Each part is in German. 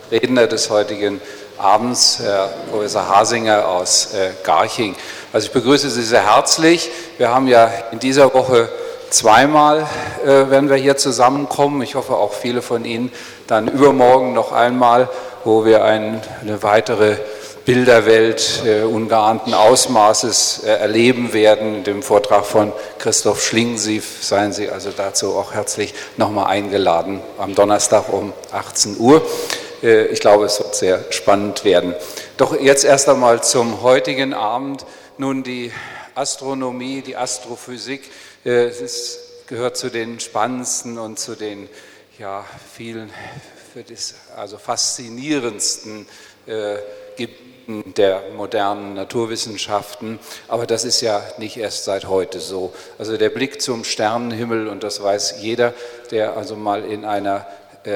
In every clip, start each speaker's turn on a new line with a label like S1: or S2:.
S1: Redner des heutigen Abends, Herr Professor Hasinger aus Garching. Also ich begrüße Sie sehr herzlich. Wir haben ja in dieser Woche zweimal, werden wir hier zusammenkommen. Ich hoffe auch viele von Ihnen dann übermorgen noch einmal, wo wir eine weitere Bilderwelt ungeahnten Ausmaßes erleben werden. In dem Vortrag von Christoph Schlingensief seien Sie also dazu auch herzlich nochmal eingeladen am Donnerstag um 18 Uhr. Ich glaube, es wird sehr spannend werden. Doch jetzt erst einmal zum heutigen Abend. Nun, die Astronomie, die Astrophysik, es gehört zu den spannendsten und zu den vielen, also faszinierendsten Gebieten der modernen Naturwissenschaften, aber das ist ja nicht erst seit heute so. Also der Blick zum Sternenhimmel, und das weiß jeder, der also mal in einer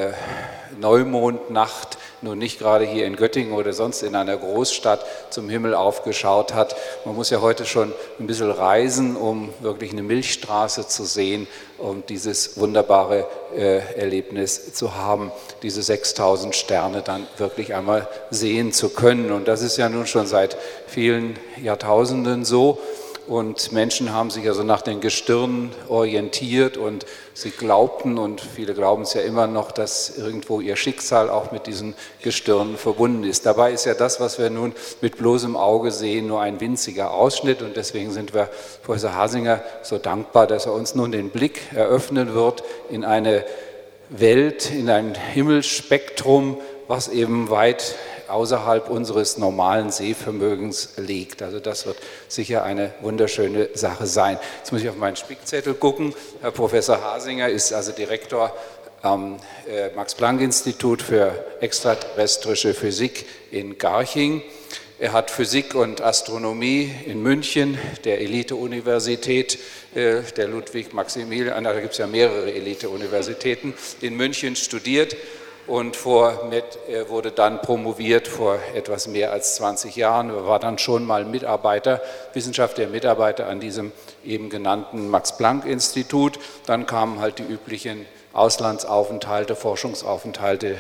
S1: Neumondnacht, nun nicht gerade hier in Göttingen oder sonst in einer Großstadt, zum Himmel aufgeschaut hat. Man muss ja heute schon ein bisschen reisen, um wirklich eine Milchstraße zu sehen und dieses wunderbare Erlebnis zu haben, diese 6000 Sterne dann wirklich einmal sehen zu können. Und das ist ja nun schon seit vielen Jahrtausenden so. Und Menschen haben sich also nach den Gestirnen orientiert und sie glaubten, und viele glauben es ja immer noch, dass irgendwo ihr Schicksal auch mit diesen Gestirnen verbunden ist. Dabei ist ja das, was wir nun mit bloßem Auge sehen, nur ein winziger Ausschnitt, und deswegen sind wir Professor Hasinger so dankbar, dass er uns nun den Blick eröffnen wird in eine Welt, in ein Himmelsspektrum, was eben weit außerhalb unseres normalen Sehvermögens liegt. Also das wird sicher eine wunderschöne Sache sein. Jetzt muss ich auf meinen Spickzettel gucken. Herr Professor Hasinger ist also Direktor am Max-Planck-Institut für extraterrestrische Physik in Garching. Er hat Physik und Astronomie in München, der Elite-Universität, der Ludwig-Maximilian, da gibt es ja mehrere Elite-Universitäten, in München studiert. Und er wurde dann promoviert vor etwas mehr als 20 Jahren. Er war dann schon mal wissenschaftlicher Mitarbeiter an diesem eben genannten Max-Planck-Institut. Dann kamen halt die üblichen Auslandsaufenthalte, Forschungsaufenthalte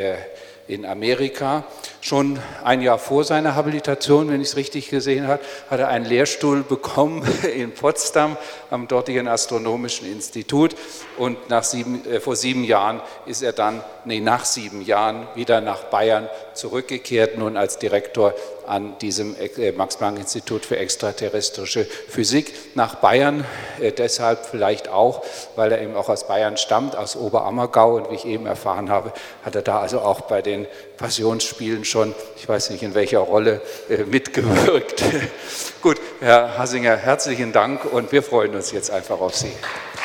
S1: in Amerika. Schon ein Jahr vor seiner Habilitation, wenn ich es richtig gesehen habe, hat er einen Lehrstuhl bekommen in Potsdam am dortigen Astronomischen Institut, und nach 7 Jahren ist er dann, nach 7 Jahren wieder nach Bayern zurückgekehrt, nun als Direktor an diesem Max-Planck-Institut für extraterrestrische Physik nach Bayern, deshalb vielleicht auch, weil er eben auch aus Bayern stammt, aus Oberammergau, und wie ich eben erfahren habe, hat er da also auch bei den Passionsspielen schon, ich weiß nicht in welcher Rolle, mitgewirkt. Gut, Herr Hasinger, herzlichen Dank, und wir freuen uns jetzt einfach auf Sie.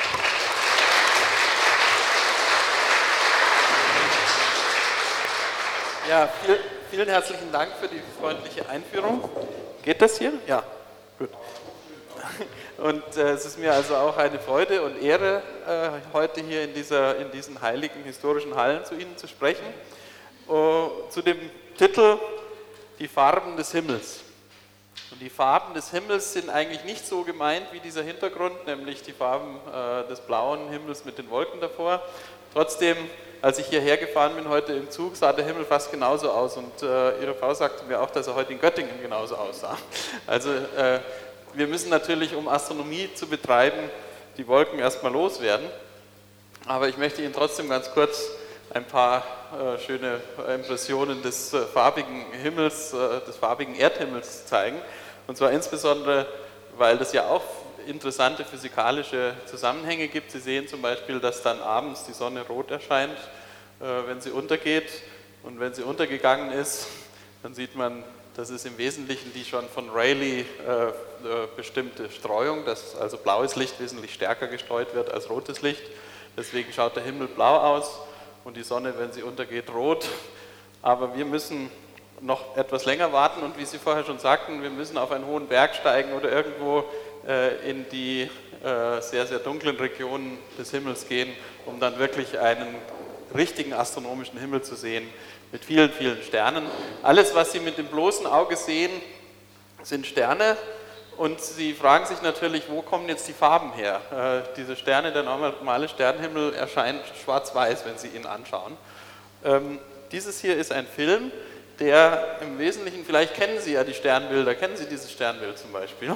S2: Ja, vielen herzlichen Dank für die freundliche Einführung. Geht das hier? Ja, gut. Und es ist mir also auch eine Freude und Ehre, heute hier in diesen heiligen historischen Hallen zu Ihnen zu sprechen. Zu dem Titel Die Farben des Himmels. Und die Farben des Himmels sind eigentlich nicht so gemeint wie dieser Hintergrund, nämlich die Farben des blauen Himmels mit den Wolken davor. Trotzdem, als ich hierher gefahren bin heute im Zug, sah der Himmel fast genauso aus, und Ihre Frau sagte mir auch, dass er heute in Göttingen genauso aussah. Also wir müssen natürlich, um Astronomie zu betreiben, die Wolken erstmal loswerden, aber ich möchte Ihnen trotzdem ganz kurz ein paar schöne Impressionen des farbigen Himmels, des farbigen Erdhimmels zeigen, und zwar insbesondere, weil das ja auch interessante physikalische Zusammenhänge gibt. Sie sehen zum Beispiel, dass dann abends die Sonne rot erscheint, wenn sie untergeht, und wenn sie untergegangen ist, dann sieht man, das ist im Wesentlichen die schon von Rayleigh bestimmte Streuung, dass also blaues Licht wesentlich stärker gestreut wird als rotes Licht. Deswegen schaut der Himmel blau aus und die Sonne, wenn sie untergeht, rot. Aber wir müssen noch etwas länger warten, und wie Sie vorher schon sagten, wir müssen auf einen hohen Berg steigen oder irgendwo in die sehr, sehr dunklen Regionen des Himmels gehen, um dann wirklich einen richtigen astronomischen Himmel zu sehen mit vielen, vielen Sternen. Alles, was Sie mit dem bloßen Auge sehen, sind Sterne, und Sie fragen sich natürlich, wo kommen jetzt die Farben her? Diese Sterne, der normale Sternenhimmel erscheint schwarz-weiß, wenn Sie ihn anschauen. dieses hier ist ein Film, der im Wesentlichen, vielleicht kennen Sie ja die Sternbilder, kennen Sie dieses Sternbild zum Beispiel?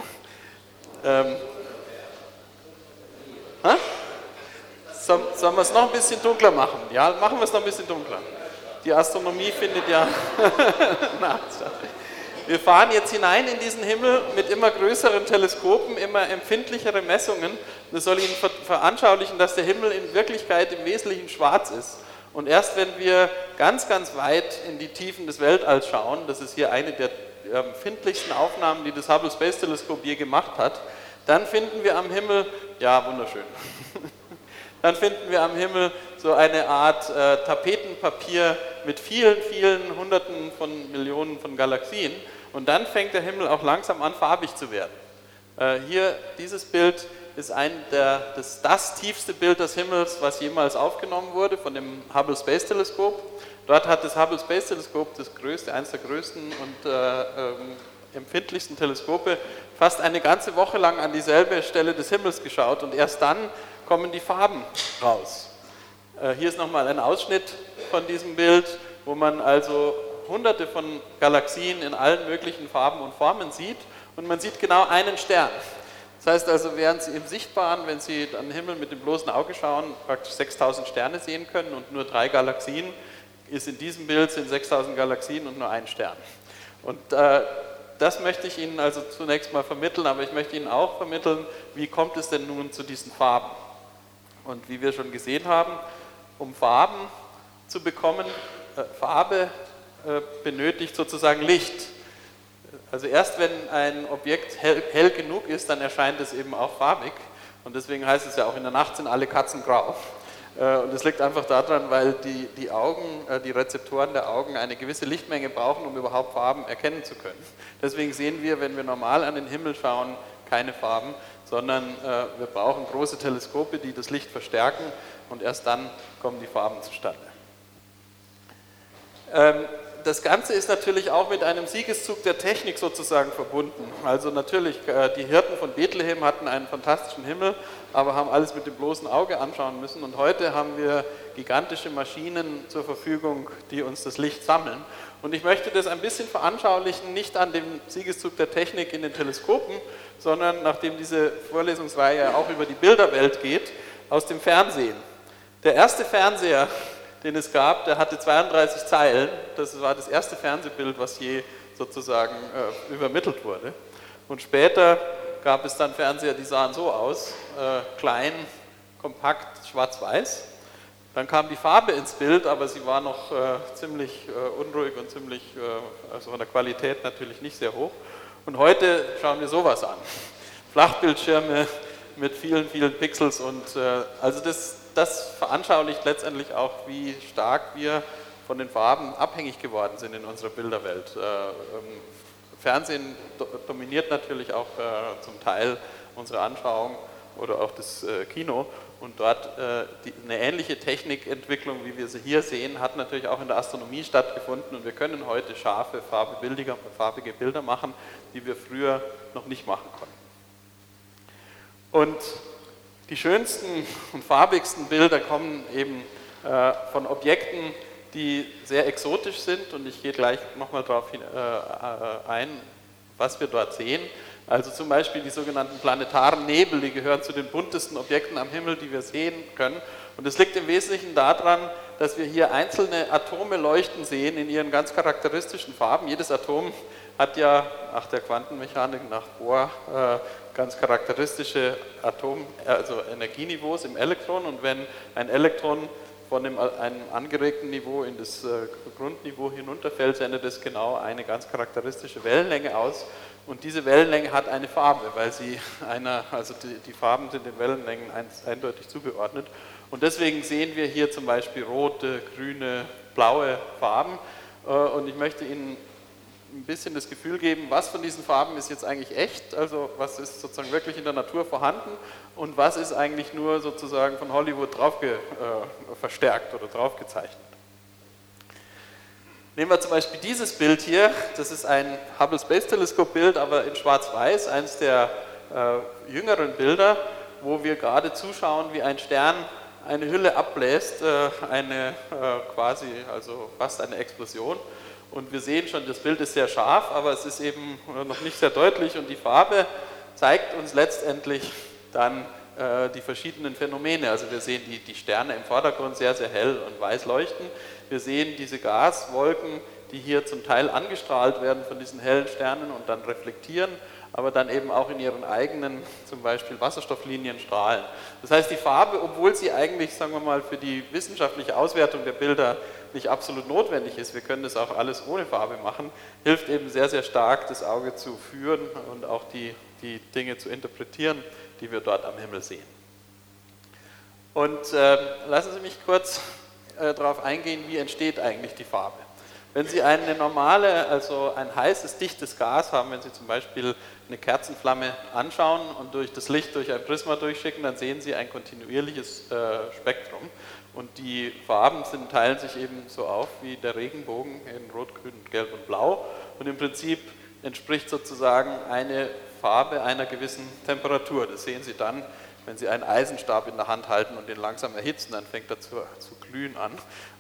S2: Sollen wir es noch ein bisschen dunkler machen? Ja, machen wir es noch ein bisschen dunkler. Die Astronomie findet ja nachts statt. Wir fahren jetzt hinein in diesen Himmel mit immer größeren Teleskopen, immer empfindlichere Messungen. Das soll Ihnen veranschaulichen, dass der Himmel in Wirklichkeit im Wesentlichen schwarz ist. Und erst wenn wir ganz, ganz weit in die Tiefen des Weltalls schauen, das ist hier eine der empfindlichsten Aufnahmen, die das Hubble Space Teleskop je gemacht hat, dann finden wir am Himmel, ja wunderschön, dann finden wir am Himmel so eine Art Tapetenpapier mit vielen, vielen Hunderten von Millionen von Galaxien und dann fängt der Himmel auch langsam an farbig zu werden. Hier, dieses Bild ist das tiefste Bild des Himmels, was jemals aufgenommen wurde von dem Hubble Space Teleskop. Dort hat das Hubble Space Teleskop, eines der größten und empfindlichsten Teleskope, fast eine ganze Woche lang an dieselbe Stelle des Himmels geschaut und erst dann kommen die Farben raus. Hier ist nochmal ein Ausschnitt von diesem Bild, wo man also hunderte von Galaxien in allen möglichen Farben und Formen sieht und man sieht genau einen Stern. Das heißt also, während Sie im Sichtbaren, wenn Sie an den Himmel mit dem bloßen Auge schauen, praktisch 6000 Sterne sehen können und nur 3 Galaxien, ist in diesem Bild sind 6000 Galaxien und nur ein Stern. Und das möchte ich Ihnen also zunächst mal vermitteln, aber ich möchte Ihnen auch vermitteln, wie kommt es denn nun zu diesen Farben? Und wie wir schon gesehen haben, um Farben zu bekommen, Farbe benötigt sozusagen Licht. Also erst wenn ein Objekt hell genug ist, dann erscheint es eben auch farbig. Und deswegen heißt es ja auch, in der Nacht sind alle Katzen grau. Und das liegt einfach daran, weil die Augen, die Rezeptoren der Augen eine gewisse Lichtmenge brauchen, um überhaupt Farben erkennen zu können. Deswegen sehen wir, wenn wir normal an den Himmel schauen, keine Farben, sondern wir brauchen große Teleskope, die das Licht verstärken und erst dann kommen die Farben zustande. Das Ganze ist natürlich auch mit einem Siegeszug der Technik sozusagen verbunden. Also natürlich, die Hirten von Bethlehem hatten einen fantastischen Himmel, aber haben alles mit dem bloßen Auge anschauen müssen. Und heute haben wir gigantische Maschinen zur Verfügung, die uns das Licht sammeln. Und ich möchte das ein bisschen veranschaulichen, nicht an dem Siegeszug der Technik in den Teleskopen, sondern nachdem diese Vorlesungsreihe ja auch über die Bilderwelt geht, aus dem Fernsehen. Der erste Fernseher, den es gab, der hatte 32 Zeilen. Das war das erste Fernsehbild, was je sozusagen übermittelt wurde. Und später gab es dann Fernseher, die sahen so aus, klein, kompakt, schwarz-weiß. Dann kam die Farbe ins Bild, aber sie war noch ziemlich unruhig und ziemlich, also von der Qualität natürlich nicht sehr hoch. Und heute schauen wir sowas an. Flachbildschirme mit vielen, vielen Pixels und also das veranschaulicht letztendlich auch, wie stark wir von den Farben abhängig geworden sind in unserer Bilderwelt. Fernsehen dominiert natürlich auch zum Teil unsere Anschauung oder auch das Kino und dort eine ähnliche Technikentwicklung, wie wir sie hier sehen, hat natürlich auch in der Astronomie stattgefunden und wir können heute scharfe, farbige Bilder machen, die wir früher noch nicht machen konnten. Und die schönsten und farbigsten Bilder kommen eben von Objekten, die sehr exotisch sind und ich gehe gleich nochmal darauf ein, was wir dort sehen. Also zum Beispiel die sogenannten planetaren Nebel, die gehören zu den buntesten Objekten am Himmel, die wir sehen können. Und es liegt im Wesentlichen daran, dass wir hier einzelne Atome leuchten sehen in ihren ganz charakteristischen Farben. Jedes Atom hat ja nach der Quantenmechanik, nach Bohr, ganz charakteristische also Energieniveaus im Elektron. Und wenn ein Elektron von einem angeregten Niveau in das Grundniveau hinunterfällt, sendet es genau eine ganz charakteristische Wellenlänge aus. Und diese Wellenlänge hat eine Farbe, weil sie die Farben sind den Wellenlängen eindeutig zugeordnet. Und deswegen sehen wir hier zum Beispiel rote, grüne, blaue Farben. Und ich möchte Ihnen ein bisschen das Gefühl geben, was von diesen Farben ist jetzt eigentlich echt, also was ist sozusagen wirklich in der Natur vorhanden und was ist eigentlich nur sozusagen von Hollywood drauf verstärkt oder drauf gezeichnet. Nehmen wir zum Beispiel dieses Bild hier, das ist ein Hubble Space Teleskop Bild, aber in schwarz-weiß, eines der jüngeren Bilder, wo wir gerade zuschauen, wie ein Stern eine Hülle abbläst, quasi, also fast eine Explosion. Und wir sehen schon, das Bild ist sehr scharf, aber es ist eben noch nicht sehr deutlich und die Farbe zeigt uns letztendlich dann die verschiedenen Phänomene. Also wir sehen die Sterne im Vordergrund sehr, sehr hell und weiß leuchten. Wir sehen diese Gaswolken, die hier zum Teil angestrahlt werden von diesen hellen Sternen und dann reflektieren, aber dann eben auch in ihren eigenen, zum Beispiel Wasserstofflinien, strahlen. Das heißt, die Farbe, obwohl sie eigentlich, sagen wir mal, für die wissenschaftliche Auswertung der Bilder nicht absolut notwendig ist, wir können das auch alles ohne Farbe machen, hilft eben sehr, sehr stark, das Auge zu führen und auch die Dinge zu interpretieren, die wir dort am Himmel sehen. Und lassen Sie mich kurz darauf eingehen, wie entsteht eigentlich die Farbe. Wenn Sie eine normale, also ein heißes, dichtes Gas haben, wenn Sie zum Beispiel eine Kerzenflamme anschauen und durch das Licht durch ein Prisma durchschicken, dann sehen Sie ein kontinuierliches Spektrum. Und die Farben teilen sich eben so auf wie der Regenbogen in Rot, Grün, Gelb und Blau. Und im Prinzip entspricht sozusagen eine Farbe einer gewissen Temperatur. Das sehen Sie dann, wenn Sie einen Eisenstab in der Hand halten und den langsam erhitzen, dann fängt er zu glühen an.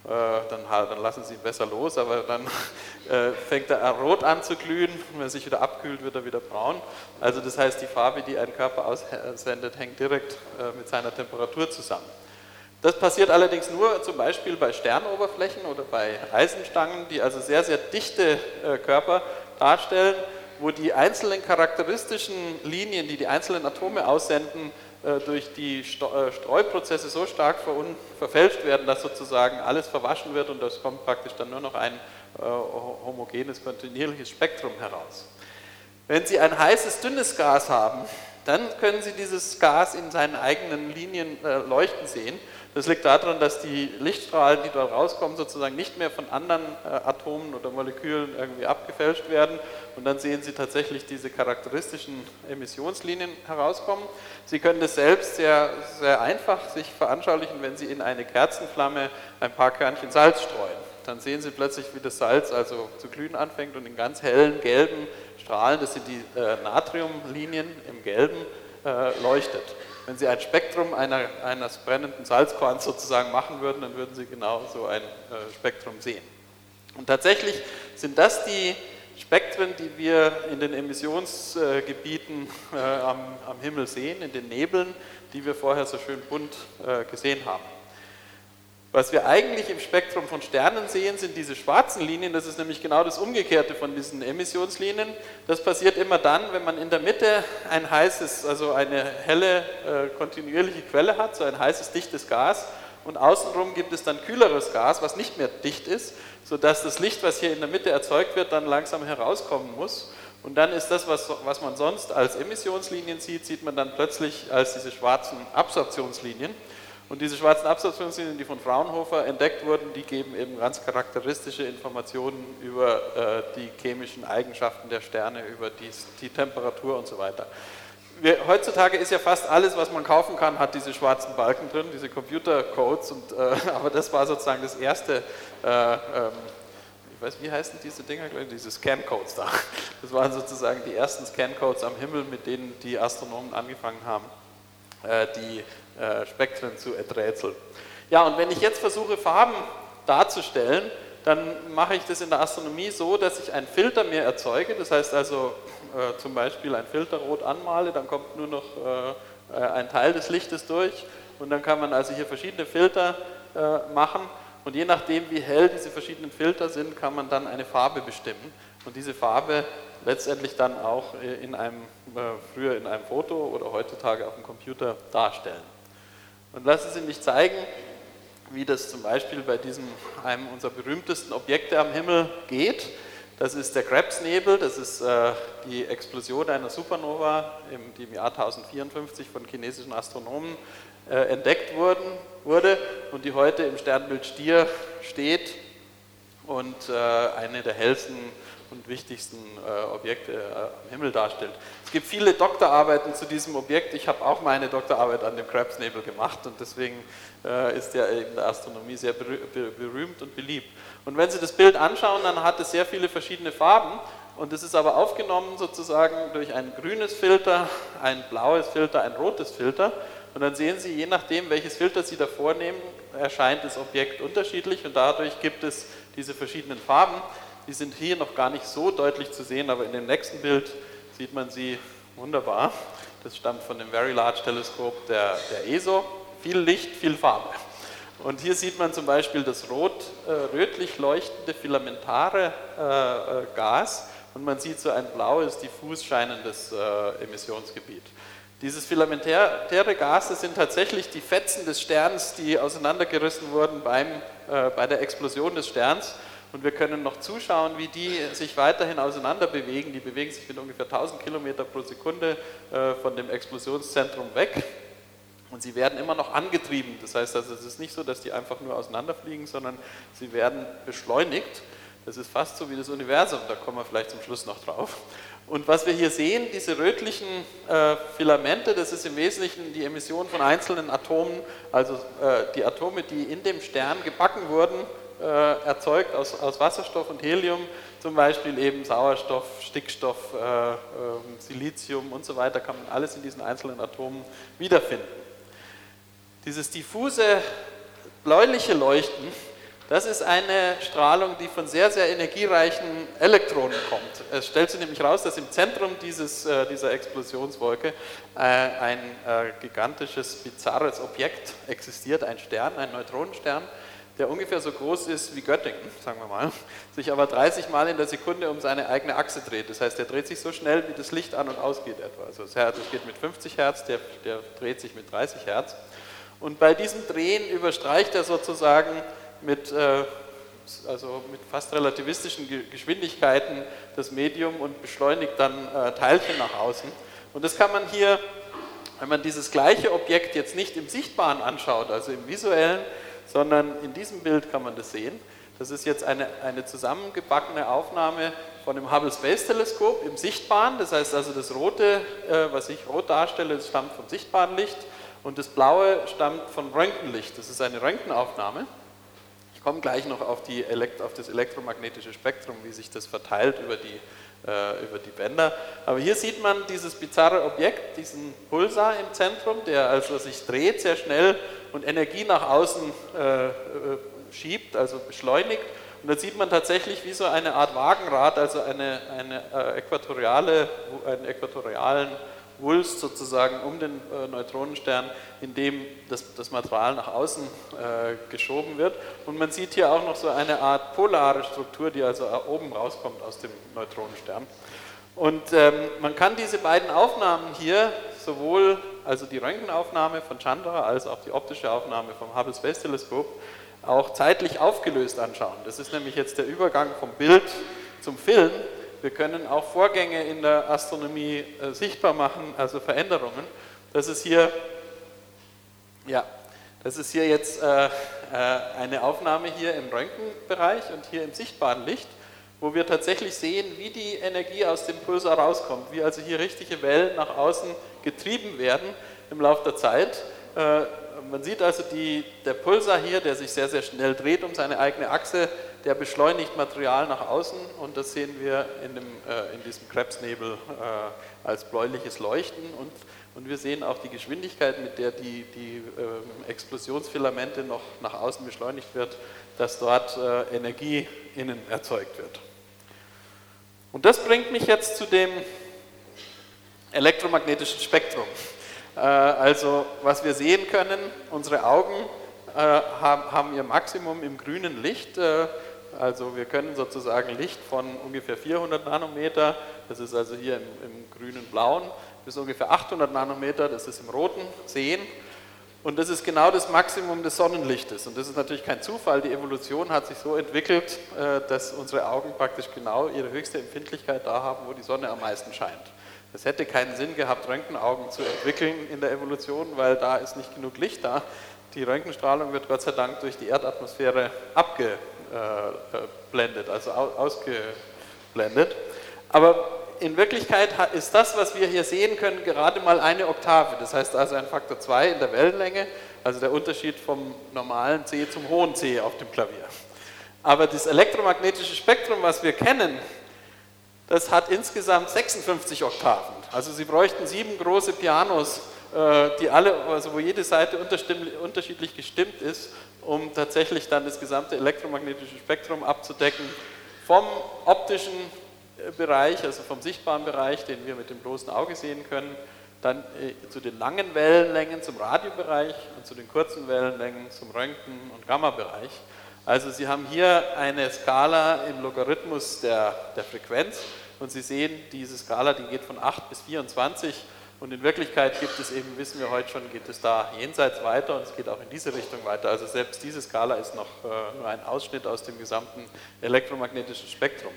S2: Dann lassen Sie ihn besser los, aber dann fängt er rot an zu glühen. Und wenn er sich wieder abkühlt, wird er wieder braun. Also das heißt, die Farbe, die ein Körper aussendet, hängt direkt mit seiner Temperatur zusammen. Das passiert allerdings nur zum Beispiel bei Sternoberflächen oder bei Eisenstangen, die also sehr, sehr dichte Körper darstellen, wo die einzelnen charakteristischen Linien, die die einzelnen Atome aussenden, durch die Streuprozesse so stark verfälscht werden, dass sozusagen alles verwaschen wird und es kommt praktisch dann nur noch ein homogenes, kontinuierliches Spektrum heraus. Wenn Sie ein heißes, dünnes Gas haben, dann können Sie dieses Gas in seinen eigenen Linien leuchten sehen. Das liegt daran, dass die Lichtstrahlen, die dort rauskommen, sozusagen nicht mehr von anderen Atomen oder Molekülen irgendwie abgefälscht werden. Und dann sehen Sie tatsächlich diese charakteristischen Emissionslinien herauskommen. Sie können das selbst sehr, sehr einfach sich veranschaulichen, wenn Sie in eine Kerzenflamme ein paar Körnchen Salz streuen. Dann sehen Sie plötzlich, wie das Salz also zu glühen anfängt und in ganz hellen, gelben Strahlen, das sind die Natriumlinien im Gelben, leuchtet. Wenn Sie ein Spektrum eines brennenden Salzkorns sozusagen machen würden, dann würden Sie genau so ein Spektrum sehen. Und tatsächlich sind das die Spektren, die wir in den Emissionsgebieten am Himmel sehen, in den Nebeln, die wir vorher so schön bunt gesehen haben. Was wir eigentlich im Spektrum von Sternen sehen, sind diese schwarzen Linien. Das ist nämlich genau das Umgekehrte von diesen Emissionslinien. Das passiert immer dann, wenn man in der Mitte ein heißes, also eine helle, kontinuierliche Quelle hat, so ein heißes, dichtes Gas. Und außenrum gibt es dann kühleres Gas, was nicht mehr dicht ist, sodass das Licht, was hier in der Mitte erzeugt wird, dann langsam herauskommen muss. Und dann ist das, was man sonst als Emissionslinien sieht, sieht man dann plötzlich als diese schwarzen Absorptionslinien. Und diese schwarzen Absorptionslinien, die von Fraunhofer entdeckt wurden, die geben eben ganz charakteristische Informationen über die chemischen Eigenschaften der Sterne, über die Temperatur und so weiter. Heutzutage ist ja fast alles, was man kaufen kann, hat diese schwarzen Balken drin, diese Computercodes, aber das war sozusagen das erste, ich weiß, wie heißen diese Dinger, diese Scancodes da. Das waren sozusagen die ersten Scancodes am Himmel, mit denen die Astronomen angefangen haben, die Spektren zu enträtseln. Ja, und wenn ich jetzt versuche, Farben darzustellen, dann mache ich das in der Astronomie so, dass ich einen Filter mir erzeuge, das heißt also zum Beispiel ein Filterrot anmale, dann kommt nur noch ein Teil des Lichtes durch und dann kann man also hier verschiedene Filter machen und je nachdem, wie hell diese verschiedenen Filter sind, kann man dann eine Farbe bestimmen und diese Farbe letztendlich dann auch früher in einem Foto oder heutzutage auf dem Computer darstellen. Und lassen Sie mich zeigen, wie das zum Beispiel bei einem unserer berühmtesten Objekte am Himmel geht. Das ist der Krebsnebel, das ist die Explosion einer Supernova, die im Jahr 1054 von chinesischen Astronomen entdeckt wurde und die heute im Sternbild Stier steht und eine der hellsten und wichtigsten Objekte am Himmel darstellt. Es gibt viele Doktorarbeiten zu diesem Objekt. Ich habe auch meine Doktorarbeit an dem Krebsnebel gemacht und deswegen ist er in der Astronomie sehr berühmt und beliebt. Und wenn Sie das Bild anschauen, dann hat es sehr viele verschiedene Farben und es ist aber aufgenommen sozusagen durch ein grünes Filter, ein blaues Filter, ein rotes Filter Und dann sehen Sie, je nachdem, welches Filter Sie da vornehmen, erscheint das Objekt unterschiedlich und dadurch gibt es diese verschiedenen Farben. Die sind hier noch gar nicht so deutlich zu sehen, aber in dem nächsten Bild sieht man sie wunderbar. Das stammt von dem Very Large Teleskop der ESO. Viel Licht, viel Farbe. Und hier sieht man zum Beispiel das rötlich leuchtende filamentare Gas und man sieht so ein blaues, diffus scheinendes Emissionsgebiet. Dieses filamentäre Gas, das sind tatsächlich die Fetzen des Sterns, die auseinandergerissen wurden bei der Explosion des Sterns. Und wir können noch zuschauen, wie die sich weiterhin auseinander bewegen. Die bewegen sich mit ungefähr 1000 Kilometer pro Sekunde von dem Explosionszentrum weg. Und sie werden immer noch angetrieben. Das heißt also, es ist nicht so, dass die einfach nur auseinanderfliegen, sondern sie werden beschleunigt. Das ist fast so wie das Universum, da kommen wir vielleicht zum Schluss noch drauf. Und was wir hier sehen, diese rötlichen Filamente, das ist im Wesentlichen die Emission von einzelnen Atomen, also die Atome, die in dem Stern gebacken wurden, erzeugt aus Wasserstoff und Helium, zum Beispiel eben Sauerstoff, Stickstoff, Silizium und so weiter, kann man alles in diesen einzelnen Atomen wiederfinden. Dieses diffuse bläuliche Leuchten, das ist eine Strahlung, die von sehr, sehr energiereichen Elektronen kommt. Es stellt sich nämlich raus, dass im Zentrum dieser Explosionswolke ein gigantisches, bizarres Objekt existiert, ein Stern, ein Neutronenstern, der ungefähr so groß ist wie Göttingen, sagen wir mal, sich aber 30 Mal in der Sekunde um seine eigene Achse dreht. Das heißt, der dreht sich so schnell, wie das Licht an und ausgeht etwa. Also das geht mit 50 Hertz, der dreht sich mit 30 Hertz. Und bei diesem Drehen überstreicht er sozusagen mit fast relativistischen Geschwindigkeiten das Medium und beschleunigt dann Teilchen nach außen. Und das kann man hier, wenn man dieses gleiche Objekt jetzt nicht im Sichtbaren anschaut, also im visuellen, sondern in diesem Bild kann man das sehen. Das ist jetzt eine zusammengebackene Aufnahme von dem Hubble Space Teleskop im Sichtbaren. Das heißt also, das Rote, was ich rot darstelle, das stammt vom sichtbaren Licht und das Blaue stammt von Röntgenlicht. Das ist eine Röntgenaufnahme. Ich komme gleich noch auf das elektromagnetische Spektrum, wie sich das verteilt über die Bänder. Aber hier sieht man dieses bizarre Objekt, diesen Pulsar im Zentrum, der also sich dreht sehr schnell und Energie nach außen schiebt, also beschleunigt. Und da sieht man tatsächlich wie so eine Art Wagenrad, also einen äquatorialen Wulst sozusagen um den Neutronenstern, in dem das Material nach außen geschoben wird. Und man sieht hier auch noch so eine Art polare Struktur, die also oben rauskommt aus dem Neutronenstern. Und man kann diese beiden Aufnahmen hier, sowohl also die Röntgenaufnahme von Chandra als auch die optische Aufnahme vom Hubble Space Teleskop, auch zeitlich aufgelöst anschauen. Das ist nämlich jetzt der Übergang vom Bild zum Film. Wir können auch Vorgänge in der Astronomie sichtbar machen, also Veränderungen. Das ist hier jetzt eine Aufnahme hier im Röntgenbereich und hier im sichtbaren Licht, wo wir tatsächlich sehen, wie die Energie aus dem Pulsar rauskommt, wie also hier richtige Wellen nach außen getrieben werden im Laufe der Zeit. Man sieht also, der Pulsar hier, der sich sehr, sehr schnell dreht um seine eigene Achse, der beschleunigt Material nach außen und das sehen wir in diesem Krebsnebel als bläuliches Leuchten und wir sehen auch die Geschwindigkeit, mit der die Explosionsfilamente noch nach außen beschleunigt wird, dass dort Energie innen erzeugt wird. Und das bringt mich jetzt zu dem elektromagnetischen Spektrum. Also was wir sehen können, unsere Augen haben ihr Maximum im grünen Licht, also wir können sozusagen Licht von ungefähr 400 Nanometer, das ist also hier im grünen-blauen, bis ungefähr 800 Nanometer, das ist im roten, sehen. Und das ist genau das Maximum des Sonnenlichtes. Und das ist natürlich kein Zufall, die Evolution hat sich so entwickelt, dass unsere Augen praktisch genau ihre höchste Empfindlichkeit da haben, wo die Sonne am meisten scheint. Es hätte keinen Sinn gehabt, Röntgenaugen zu entwickeln in der Evolution, weil da ist nicht genug Licht da. Die Röntgenstrahlung wird Gott sei Dank durch die Erdatmosphäre abgeblendet, also ausgeblendet. Aber in Wirklichkeit ist das, was wir hier sehen können, gerade mal eine Oktave. Das heißt also ein Faktor 2 in der Wellenlänge, also der Unterschied vom normalen C zum hohen C auf dem Klavier. Aber das elektromagnetische Spektrum, was wir kennen, das hat insgesamt 56 Oktaven. Also Sie bräuchten 7 große Pianos, die alle, also wo jede Seite unterschiedlich gestimmt ist, um tatsächlich dann das gesamte elektromagnetische Spektrum abzudecken, vom optischen Bereich, also vom sichtbaren Bereich, den wir mit dem bloßen Auge sehen können, dann zu den langen Wellenlängen zum Radiobereich und zu den kurzen Wellenlängen zum Röntgen- und Gamma-Bereich. Also Sie haben hier eine Skala im Logarithmus der Frequenz und Sie sehen, diese Skala, die geht von 8 bis 24 und in Wirklichkeit gibt es eben, wissen wir heute schon, geht es da jenseits weiter und es geht auch in diese Richtung weiter. Also selbst diese Skala ist noch nur ein Ausschnitt aus dem gesamten elektromagnetischen Spektrum.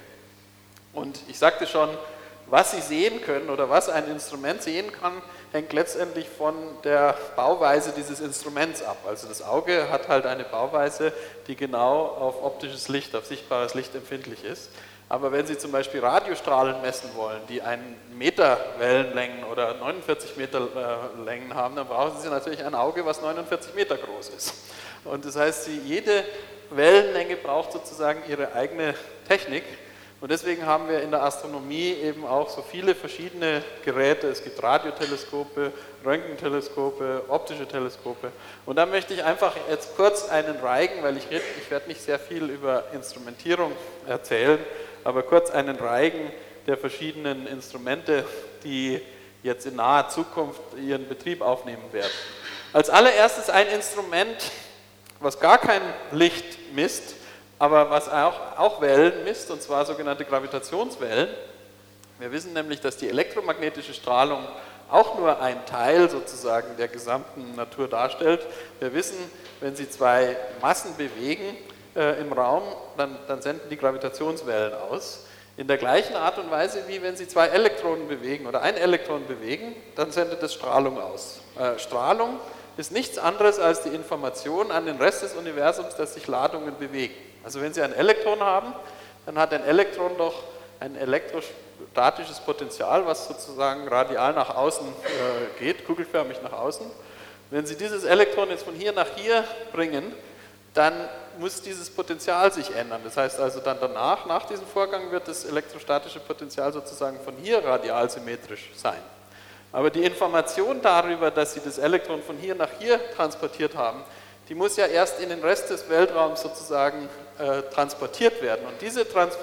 S2: Und ich sagte schon, was Sie sehen können oder was ein Instrument sehen kann, hängt letztendlich von der Bauweise dieses Instruments ab. Also das Auge hat halt eine Bauweise, die genau auf optisches Licht, auf sichtbares Licht empfindlich ist. Aber wenn Sie zum Beispiel Radiostrahlen messen wollen, die 1 Meter Wellenlängen oder 49 Meter Längen haben, dann brauchen Sie natürlich ein Auge, was 49 Meter groß ist. Und das heißt, jede Wellenlänge braucht sozusagen ihre eigene Technik. Und deswegen haben wir in der Astronomie eben auch so viele verschiedene Geräte. Es gibt Radioteleskope, Röntgenteleskope, optische Teleskope. Und da möchte ich einfach jetzt kurz einen Reigen, weil ich werde nicht sehr viel über Instrumentierung erzählen, aber kurz einen Reigen der verschiedenen Instrumente, die jetzt in naher Zukunft ihren Betrieb aufnehmen werden. Als allererstes ein Instrument, was gar kein Licht misst, aber was auch Wellen misst, und zwar sogenannte Gravitationswellen. Wir wissen nämlich, dass die elektromagnetische Strahlung auch nur ein Teil sozusagen der gesamten Natur darstellt. Wir wissen, wenn Sie zwei Massen bewegen im Raum, dann senden die Gravitationswellen aus. In der gleichen Art und Weise, wie wenn Sie zwei Elektronen bewegen oder ein Elektron bewegen, dann sendet es Strahlung aus. Strahlung ist nichts anderes als die Information an den Rest des Universums, dass sich Ladungen bewegen. Also wenn Sie ein Elektron haben, dann hat ein Elektron doch ein elektrostatisches Potential, was sozusagen radial nach außen geht, kugelförmig nach außen. Wenn Sie dieses Elektron jetzt von hier nach hier bringen, dann muss dieses Potential sich ändern. Das heißt also dann danach, nach diesem Vorgang, wird das elektrostatische Potential sozusagen von hier radial symmetrisch sein. Aber die Information darüber, dass Sie das Elektron von hier nach hier transportiert haben, die muss ja erst in den Rest des Weltraums sozusagen transportiert werden. Und dieser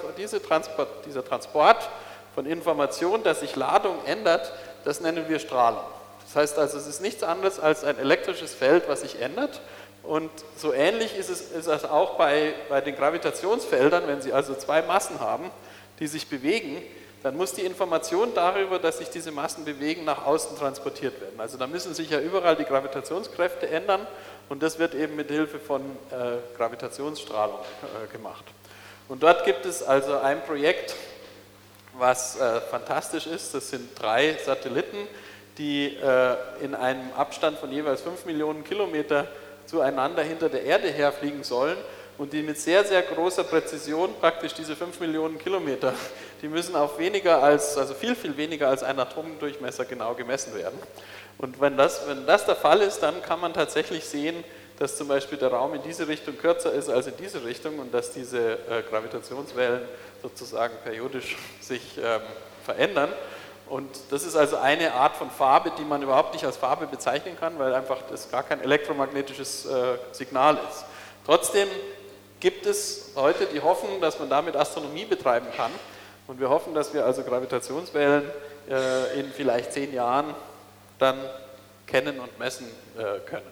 S2: Transport von Information, dass sich Ladung ändert, das nennen wir Strahlung. Das heißt also, es ist nichts anderes als ein elektrisches Feld, was sich ändert. Und so ähnlich ist es auch bei den Gravitationsfeldern, wenn Sie also zwei Massen haben, die sich bewegen, dann muss die Information darüber, dass sich diese Massen bewegen, nach außen transportiert werden. Also da müssen sich ja überall die Gravitationskräfte ändern und das wird eben mit Hilfe von Gravitationsstrahlung gemacht. Und dort gibt es also ein Projekt, was fantastisch ist. Das sind 3 Satelliten, die in einem Abstand von jeweils 5 Millionen Kilometer zueinander hinter der Erde herfliegen sollen und die mit sehr, sehr großer Präzision praktisch diese 5 Millionen Kilometer, die müssen auf weniger als, also viel, viel weniger als ein Atomdurchmesser genau gemessen werden. Und wenn das der Fall ist, dann kann man tatsächlich sehen, dass zum Beispiel der Raum in diese Richtung kürzer ist als in diese Richtung und dass diese Gravitationswellen sozusagen periodisch sich verändern. Und das ist also eine Art von Farbe, die man überhaupt nicht als Farbe bezeichnen kann, weil einfach das gar kein elektromagnetisches Signal ist. Trotzdem gibt es heute die Hoffnung, dass man damit Astronomie betreiben kann. Und wir hoffen, dass wir also Gravitationswellen in vielleicht 10 Jahren dann kennen und messen können.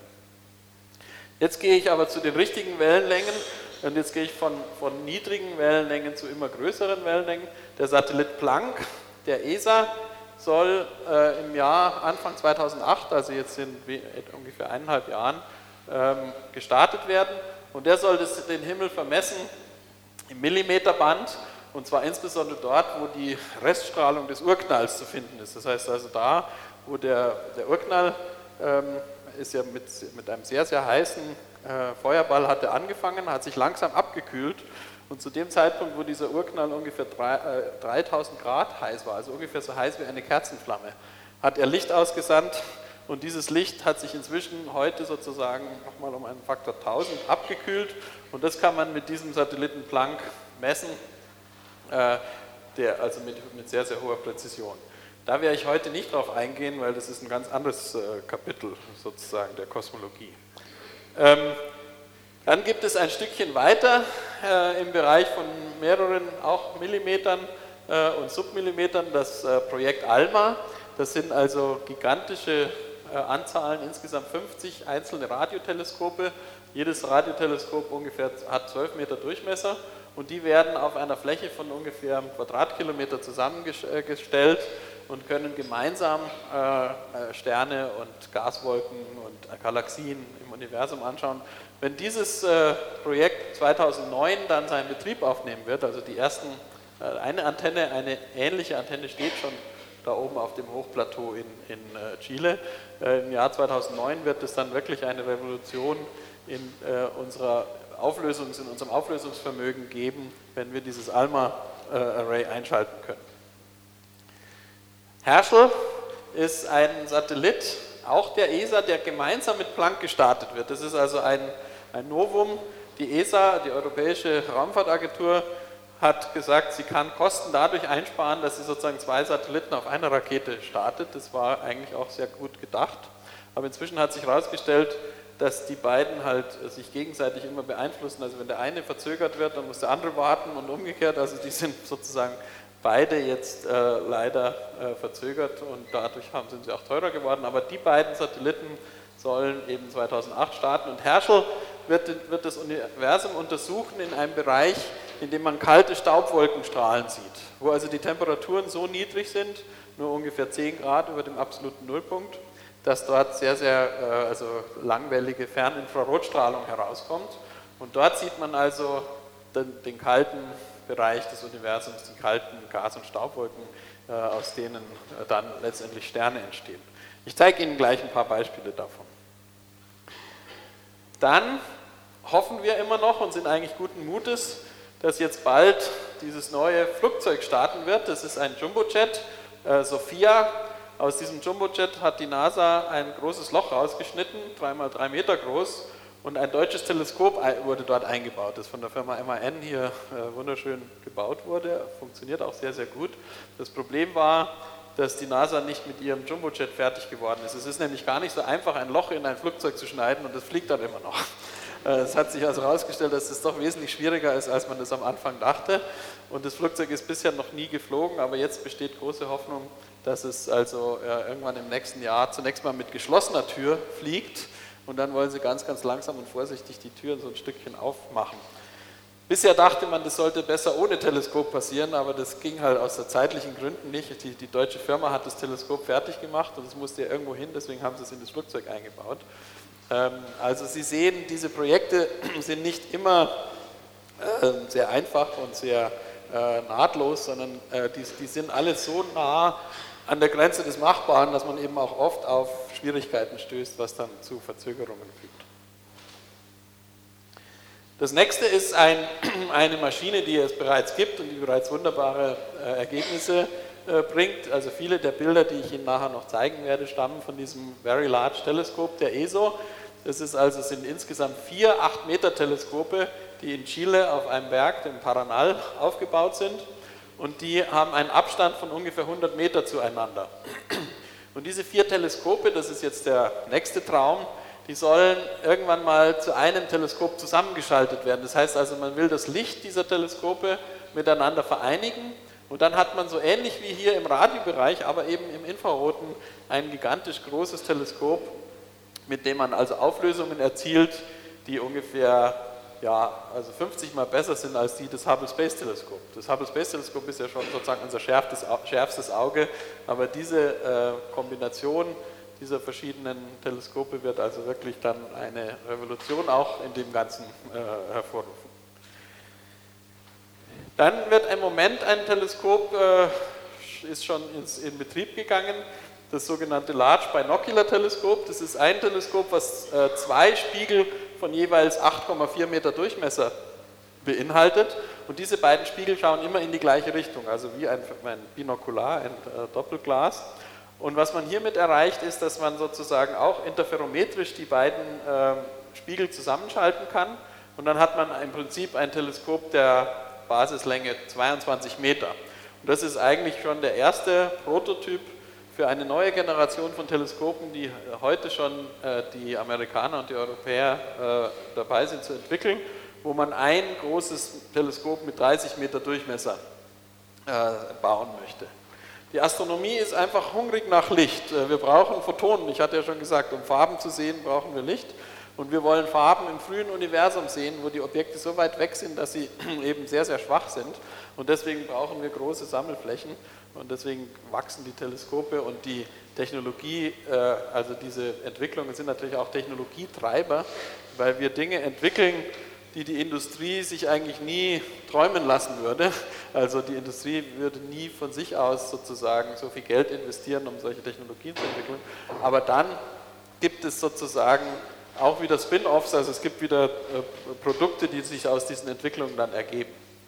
S2: Jetzt gehe ich aber zu den richtigen Wellenlängen und jetzt gehe ich von niedrigen Wellenlängen zu immer größeren Wellenlängen. Der Satellit Planck der ESA soll im Jahr Anfang 2008, also jetzt in ungefähr 1,5 Jahren, gestartet werden. Und der soll den Himmel vermessen im Millimeterband, und zwar insbesondere dort, wo die Reststrahlung des Urknalls zu finden ist. Das heißt also da, wo der Urknall ist ja mit einem sehr, sehr heißen Feuerball hatte angefangen, hat sich langsam abgekühlt. Und zu dem Zeitpunkt, wo dieser Urknall ungefähr 3000 Grad heiß war, also ungefähr so heiß wie eine Kerzenflamme, hat er Licht ausgesandt und dieses Licht hat sich inzwischen heute sozusagen nochmal um einen Faktor 1000 abgekühlt und das kann man mit diesem Satelliten Planck messen, also mit sehr, sehr hoher Präzision. Da werde ich heute nicht drauf eingehen, weil das ist ein ganz anderes Kapitel sozusagen der Kosmologie. Dann gibt es ein Stückchen weiter im Bereich von mehreren auch Millimetern und Submillimetern das Projekt ALMA. Das sind also gigantische Anzahlen, insgesamt 50 einzelne Radioteleskope. Jedes Radioteleskop ungefähr hat 12 Meter Durchmesser und die werden auf einer Fläche von ungefähr einem Quadratkilometer zusammengestellt und können gemeinsam Sterne und Gaswolken und Galaxien im Universum anschauen. Wenn dieses Projekt 2009 dann seinen Betrieb aufnehmen wird, also die ersten, eine ähnliche Antenne steht schon da oben auf dem Hochplateau in Chile. Im Jahr 2009 wird es dann wirklich eine Revolution in unserem Auflösungsvermögen geben, wenn wir dieses ALMA-Array einschalten können. Herschel ist ein Satellit, auch der ESA, der gemeinsam mit Planck gestartet wird. Das ist also ein Novum. Die ESA, die Europäische Raumfahrtagentur, hat gesagt, sie kann Kosten dadurch einsparen, dass sie sozusagen 2 Satelliten auf einer Rakete startet. Das war eigentlich auch sehr gut gedacht. Aber inzwischen hat sich herausgestellt, dass die beiden halt sich gegenseitig immer beeinflussen. Also wenn der eine verzögert wird, dann muss der andere warten und umgekehrt. Also die sind sozusagen beide jetzt leider verzögert und dadurch sind sie auch teurer geworden. Aber die beiden Satelliten sollen eben 2008 starten und Herschel wird das Universum untersuchen in einem Bereich, in dem man kalte Staubwolkenstrahlen sieht, wo also die Temperaturen so niedrig sind, nur ungefähr 10 Grad über dem absoluten Nullpunkt, dass dort sehr, sehr langwellige Ferninfrarotstrahlung herauskommt. Und dort sieht man also den kalten Bereich des Universums, die kalten Gas- und Staubwolken, aus denen dann letztendlich Sterne entstehen. Ich zeige Ihnen gleich ein paar Beispiele davon. Dann hoffen wir immer noch und sind eigentlich guten Mutes, dass jetzt bald dieses neue Flugzeug starten wird. Das ist ein Jumbojet, Sophia. Aus diesem Jumbojet hat die NASA ein großes Loch rausgeschnitten, 3 mal 3 Meter groß, und ein deutsches Teleskop wurde dort eingebaut, das von der Firma MAN hier wunderschön gebaut wurde, funktioniert auch sehr, sehr gut. Das Problem war, dass die NASA nicht mit ihrem Jumbojet fertig geworden ist. Es ist nämlich gar nicht so einfach, ein Loch in ein Flugzeug zu schneiden und es fliegt dann immer noch. Es hat sich also herausgestellt, dass es doch wesentlich schwieriger ist, als man das am Anfang dachte. Und das Flugzeug ist bisher noch nie geflogen, aber jetzt besteht große Hoffnung, dass es also irgendwann im nächsten Jahr zunächst mal mit geschlossener Tür fliegt und dann wollen sie ganz, ganz langsam und vorsichtig die Türen so ein Stückchen aufmachen. Bisher dachte man, das sollte besser ohne Teleskop passieren, aber das ging halt aus zeitlichen Gründen nicht. Die deutsche Firma hat das Teleskop fertig gemacht und es musste ja irgendwo hin, deswegen haben sie es in das Flugzeug eingebaut. Also Sie sehen, diese Projekte sind nicht immer sehr einfach und sehr nahtlos, sondern die sind alle so nah an der Grenze des Machbaren, dass man eben auch oft auf Schwierigkeiten stößt, was dann zu Verzögerungen führt. Das nächste ist eine Maschine, die es bereits gibt und die bereits wunderbare Ergebnisse bringt. Also viele der Bilder, die ich Ihnen nachher noch zeigen werde, stammen von diesem Very Large Telescope der ESO. Das sind insgesamt 4 8-Meter-Teleskope, die in Chile auf einem Berg, dem Paranal, aufgebaut sind. Und die haben einen Abstand von ungefähr 100 Meter zueinander. Und diese 4 Teleskope, das ist jetzt der nächste Traum, die sollen irgendwann mal zu einem Teleskop zusammengeschaltet werden. Das heißt also, man will das Licht dieser Teleskope miteinander vereinigen und dann hat man so ähnlich wie hier im Radiobereich, aber eben im Infraroten, ein gigantisch großes Teleskop, mit dem man also Auflösungen erzielt, die ungefähr 50 Mal besser sind als die des Hubble Space Teleskop. Das Hubble Space Teleskop ist ja schon sozusagen unser schärfstes Auge, aber diese Kombination dieser verschiedenen Teleskope wird also wirklich dann eine Revolution auch in dem Ganzen hervorrufen. Dann wird im Moment ein Teleskop, ist schon in Betrieb gegangen, das sogenannte Large Binocular Teleskop. Das ist ein Teleskop, was 2 Spiegel von jeweils 8,4 Meter Durchmesser beinhaltet. Und diese beiden Spiegel schauen immer in die gleiche Richtung, also wie ein Binokular, ein Doppelglas. Und was man hiermit erreicht, ist, dass man sozusagen auch interferometrisch die beiden Spiegel zusammenschalten kann. Und dann hat man im Prinzip ein Teleskop der Basislänge 22 Meter. Und das ist eigentlich schon der erste Prototyp für eine neue Generation von Teleskopen, die heute schon die Amerikaner und die Europäer dabei sind zu entwickeln, wo man ein großes Teleskop mit 30 Meter Durchmesser bauen möchte. Die Astronomie ist einfach hungrig nach Licht. Wir brauchen Photonen, ich hatte ja schon gesagt, um Farben zu sehen, brauchen wir Licht. Und wir wollen Farben im frühen Universum sehen, wo die Objekte so weit weg sind, dass sie eben sehr, sehr schwach sind. Und deswegen brauchen wir große Sammelflächen und deswegen wachsen die Teleskope und die Technologie, also diese Entwicklungen sind natürlich auch Technologietreiber, weil wir Dinge entwickeln, die Industrie sich eigentlich nie träumen lassen würde. Also die Industrie würde nie von sich aus sozusagen so viel Geld investieren, um solche Technologien zu entwickeln. Aber dann gibt es sozusagen auch wieder Spin-offs, also es gibt wieder Produkte, die sich aus diesen Entwicklungen dann ergeben.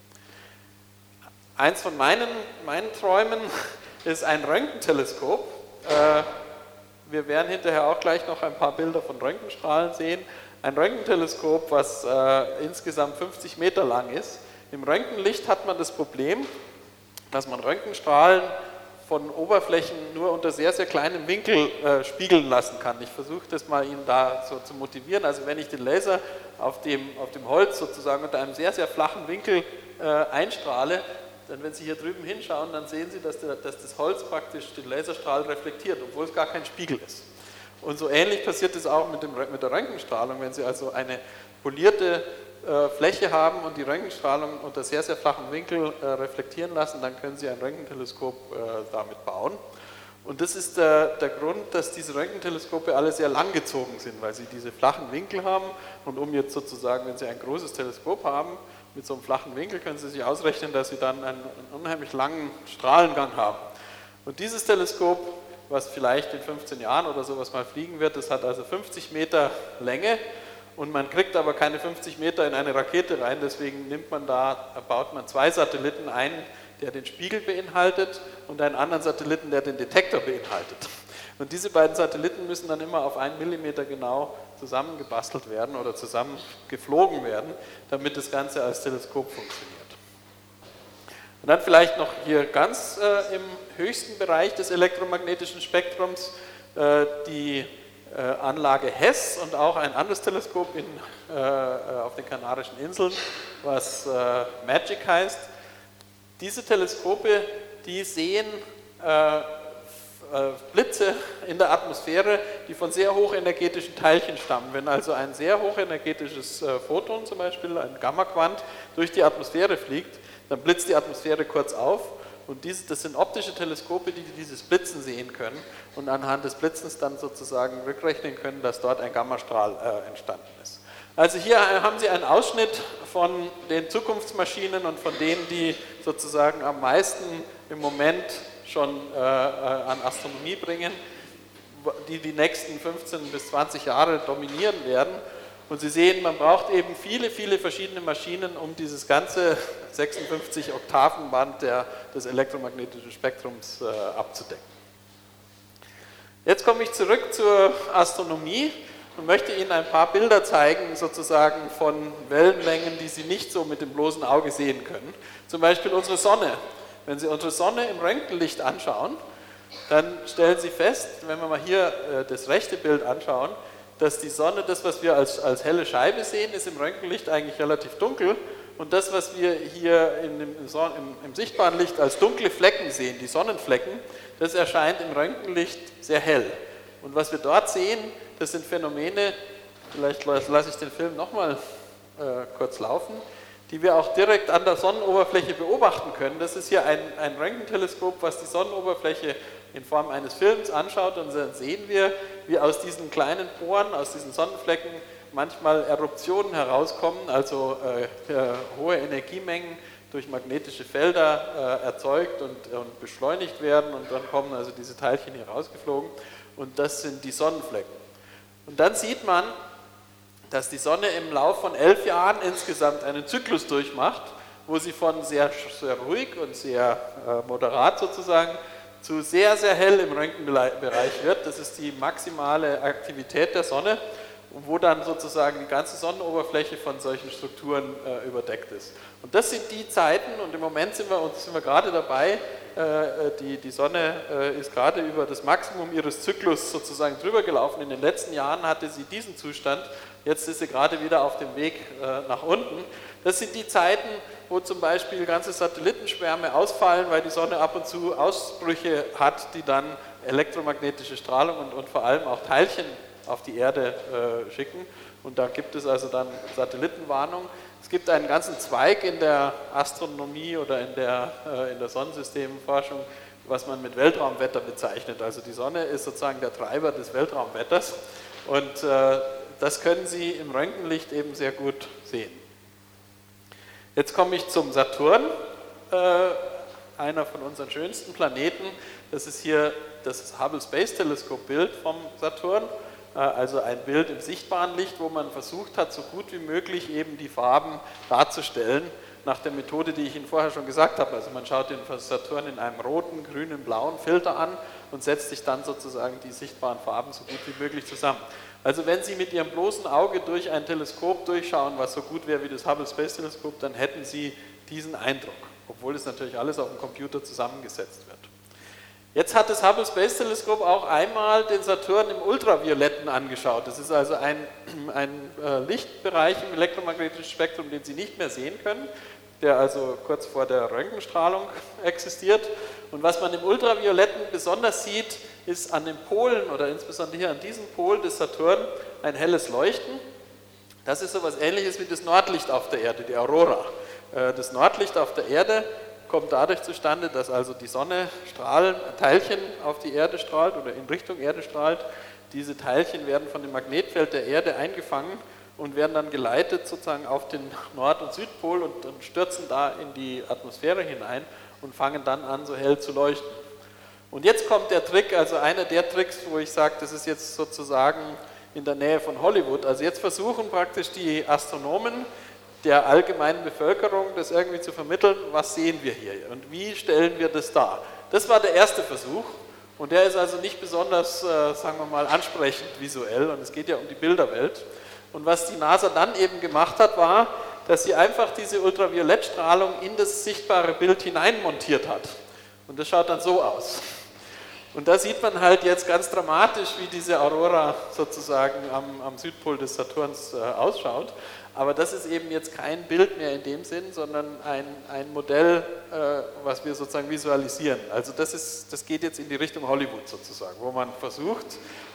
S2: Eins von meinen Träumen ist ein Röntgenteleskop. Wir werden hinterher auch gleich noch ein paar Bilder von Röntgenstrahlen sehen. Ein Röntgenteleskop, was insgesamt 50 Meter lang ist. Im Röntgenlicht hat man das Problem, dass man Röntgenstrahlen von Oberflächen nur unter sehr, sehr kleinem Winkel spiegeln lassen kann. Ich versuche das mal Ihnen da so zu motivieren. Also wenn ich den Laser auf dem Holz sozusagen unter einem sehr, sehr flachen Winkel einstrahle, dann wenn Sie hier drüben hinschauen, dann sehen Sie, dass das Holz praktisch den Laserstrahl reflektiert, obwohl es gar kein Spiegel ist. Und so ähnlich passiert es auch mit der Röntgenstrahlung. Wenn Sie also eine polierte Fläche haben und die Röntgenstrahlung unter sehr, sehr flachen Winkel reflektieren lassen, dann können Sie ein Röntgenteleskop damit bauen. Und das ist der Grund, dass diese Röntgenteleskope alle sehr langgezogen sind, weil sie diese flachen Winkel haben. Und um jetzt sozusagen, wenn Sie ein großes Teleskop haben, mit so einem flachen Winkel, können Sie sich ausrechnen, dass Sie dann einen unheimlich langen Strahlengang haben. Und dieses Teleskop, was vielleicht in 15 Jahren oder sowas mal fliegen wird, das hat also 50 Meter Länge und man kriegt aber keine 50 Meter in eine Rakete rein, deswegen baut man 2 Satelliten ein, der den Spiegel beinhaltet und einen anderen Satelliten, der den Detektor beinhaltet. Und diese beiden Satelliten müssen dann immer auf 1 Millimeter genau zusammengebastelt werden oder zusammengeflogen werden, damit das Ganze als Teleskop funktioniert. Und dann vielleicht noch hier ganz im höchsten Bereich des elektromagnetischen Spektrums die Anlage HESS und auch ein anderes Teleskop auf den Kanarischen Inseln, was MAGIC heißt. Diese Teleskope, die sehen Blitze in der Atmosphäre, die von sehr hochenergetischen Teilchen stammen. Wenn also ein sehr hochenergetisches Photon, zum Beispiel ein Gammaquant, durch die Atmosphäre fliegt, dann blitzt die Atmosphäre kurz auf und das sind optische Teleskope, die dieses Blitzen sehen können und anhand des Blitzens dann sozusagen rückrechnen können, dass dort ein Gammastrahl entstanden ist. Also hier haben Sie einen Ausschnitt von den Zukunftsmaschinen und von denen, die sozusagen am meisten im Moment schon an Astronomie bringen, die nächsten 15 bis 20 Jahre dominieren werden. Und Sie sehen, man braucht eben viele, viele verschiedene Maschinen, um dieses ganze 56 Oktavenband des elektromagnetischen Spektrums abzudecken. Jetzt komme ich zurück zur Astronomie und möchte Ihnen ein paar Bilder zeigen, sozusagen von Wellenlängen, die Sie nicht so mit dem bloßen Auge sehen können. Zum Beispiel unsere Sonne. Wenn Sie unsere Sonne im Röntgenlicht anschauen, dann stellen Sie fest, wenn wir mal hier das rechte Bild anschauen, dass die Sonne, das, was wir als helle Scheibe sehen, ist im Röntgenlicht eigentlich relativ dunkel. Und das, was wir hier im sichtbaren Licht als dunkle Flecken sehen, die Sonnenflecken, das erscheint im Röntgenlicht sehr hell. Und was wir dort sehen, das sind Phänomene, vielleicht lasse ich den Film nochmal kurz laufen, die wir auch direkt an der Sonnenoberfläche beobachten können. Das ist hier ein Röntgenteleskop, was die Sonnenoberfläche in Form eines Films anschaut und dann sehen wir, wie aus diesen kleinen Poren, aus diesen Sonnenflecken manchmal Eruptionen herauskommen, also hohe Energiemengen durch magnetische Felder erzeugt und beschleunigt werden und dann kommen also diese Teilchen hier rausgeflogen und das sind die Sonnenflecken. Und dann sieht man, dass die Sonne im Lauf von 11 Jahren insgesamt einen Zyklus durchmacht, wo sie von sehr, sehr ruhig und sehr moderat sozusagen zu sehr, sehr hell im Röntgenbereich wird. Das ist die maximale Aktivität der Sonne wo dann sozusagen die ganze Sonnenoberfläche von solchen Strukturen überdeckt ist. Und das sind die Zeiten, und im Moment sind wir gerade dabei, die Sonne ist gerade über das Maximum ihres Zyklus sozusagen drüber gelaufen. In den letzten Jahren hatte sie diesen Zustand, jetzt ist sie gerade wieder auf dem Weg nach unten. Das sind die Zeiten, wo zum Beispiel ganze Satellitenschwärme ausfallen, weil die Sonne ab und zu Ausbrüche hat, die dann elektromagnetische Strahlung und vor allem auch Teilchen auf die Erde schicken. Und da gibt es also dann Satellitenwarnung. Es gibt einen ganzen Zweig in der Astronomie oder in der Sonnensystemforschung, was man mit Weltraumwetter bezeichnet. Also die Sonne ist sozusagen der Treiber des Weltraumwetters. Und das können Sie im Röntgenlicht eben sehr gut sehen. Jetzt komme ich zum Saturn, einer von unseren schönsten Planeten. Das ist hier das Hubble Space Telescope Bild vom Saturn, also ein Bild im sichtbaren Licht, wo man versucht hat, so gut wie möglich eben die Farben darzustellen, nach der Methode, die ich Ihnen vorher schon gesagt habe. Also man schaut den Saturn in einem roten, grünen, blauen Filter an und setzt sich dann sozusagen die sichtbaren Farben so gut wie möglich zusammen. Also wenn Sie mit Ihrem bloßen Auge durch ein Teleskop durchschauen, was so gut wäre wie das Hubble Space Telescope, dann hätten Sie diesen Eindruck, obwohl es natürlich alles auf dem Computer zusammengesetzt wird. Jetzt hat das Hubble Space Telescope auch einmal den Saturn im Ultravioletten angeschaut. Das ist also ein Lichtbereich im elektromagnetischen Spektrum, den Sie nicht mehr sehen können, der also kurz vor der Röntgenstrahlung existiert. Und was man im Ultravioletten besonders sieht, ist an den Polen oder insbesondere hier an diesem Pol des Saturn ein helles Leuchten. Das ist so etwas Ähnliches wie das Nordlicht auf der Erde, die Aurora. Das Nordlicht auf der Erde kommt dadurch zustande, dass also die Sonne Teilchen auf die Erde strahlt oder in Richtung Erde strahlt. Diese Teilchen werden von dem Magnetfeld der Erde eingefangen und werden dann geleitet sozusagen auf den Nord- und Südpol und stürzen da in die Atmosphäre hinein und fangen dann an, so hell zu leuchten. Und jetzt kommt der Trick, also einer der Tricks, wo ich sage, das ist jetzt sozusagen in der Nähe von Hollywood. Also jetzt versuchen praktisch die Astronomen der allgemeinen Bevölkerung das irgendwie zu vermitteln, was sehen wir hier und wie stellen wir das dar. Das war der erste Versuch und der ist also nicht besonders, sagen wir mal, ansprechend visuell und es geht ja um die Bilderwelt. Und was die NASA dann eben gemacht hat, war, dass sie einfach diese Ultraviolettstrahlung in das sichtbare Bild hineinmontiert hat. Und das schaut dann so aus. Und da sieht man halt jetzt ganz dramatisch, wie diese Aurora sozusagen am Südpol des Saturns ausschaut. Aber das ist eben jetzt kein Bild mehr in dem Sinn, sondern ein Modell, was wir sozusagen visualisieren. Also das geht jetzt in die Richtung Hollywood sozusagen, wo man versucht,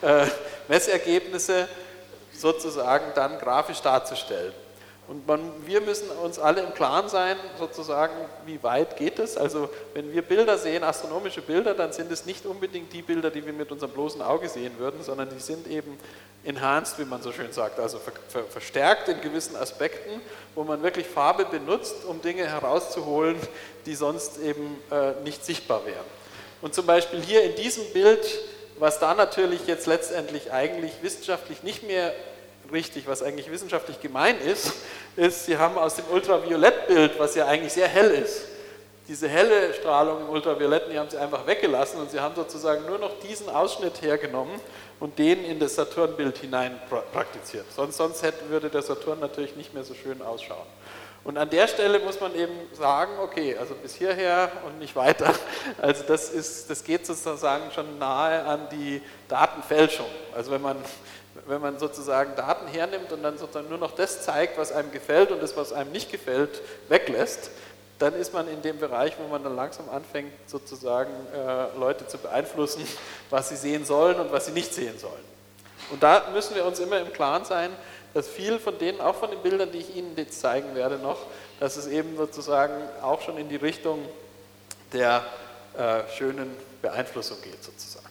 S2: Messergebnisse sozusagen dann grafisch darzustellen. Und wir müssen uns alle im Klaren sein, sozusagen, wie weit geht es. Also wenn wir Bilder sehen, astronomische Bilder, dann sind es nicht unbedingt die Bilder, die wir mit unserem bloßen Auge sehen würden, sondern die sind eben enhanced, wie man so schön sagt, also verstärkt in gewissen Aspekten, wo man wirklich Farbe benutzt, um Dinge herauszuholen, die sonst eben nicht sichtbar wären. Und zum Beispiel hier in diesem Bild, was da natürlich jetzt letztendlich eigentlich wissenschaftlich nicht mehr richtig, was eigentlich wissenschaftlich gemein ist, Sie haben aus dem Ultraviolettbild, was ja eigentlich sehr hell ist, diese helle Strahlung im Ultravioletten, die haben Sie einfach weggelassen und Sie haben sozusagen nur noch diesen Ausschnitt hergenommen und den in das Saturnbild hinein praktiziert. Sonst würde der Saturn natürlich nicht mehr so schön ausschauen. Und an der Stelle muss man eben sagen, okay, also bis hierher und nicht weiter. Also das geht sozusagen schon nahe an die Datenfälschung. Also wenn man sozusagen Daten hernimmt und dann sozusagen nur noch das zeigt, was einem gefällt und das, was einem nicht gefällt, weglässt, dann ist man in dem Bereich, wo man dann langsam anfängt, sozusagen Leute zu beeinflussen, was sie sehen sollen und was sie nicht sehen sollen. Und da müssen wir uns immer im Klaren sein, dass viel von denen, auch von den Bildern, die ich Ihnen jetzt zeigen werde noch, dass es eben sozusagen auch schon in die Richtung der schönen Beeinflussung geht sozusagen.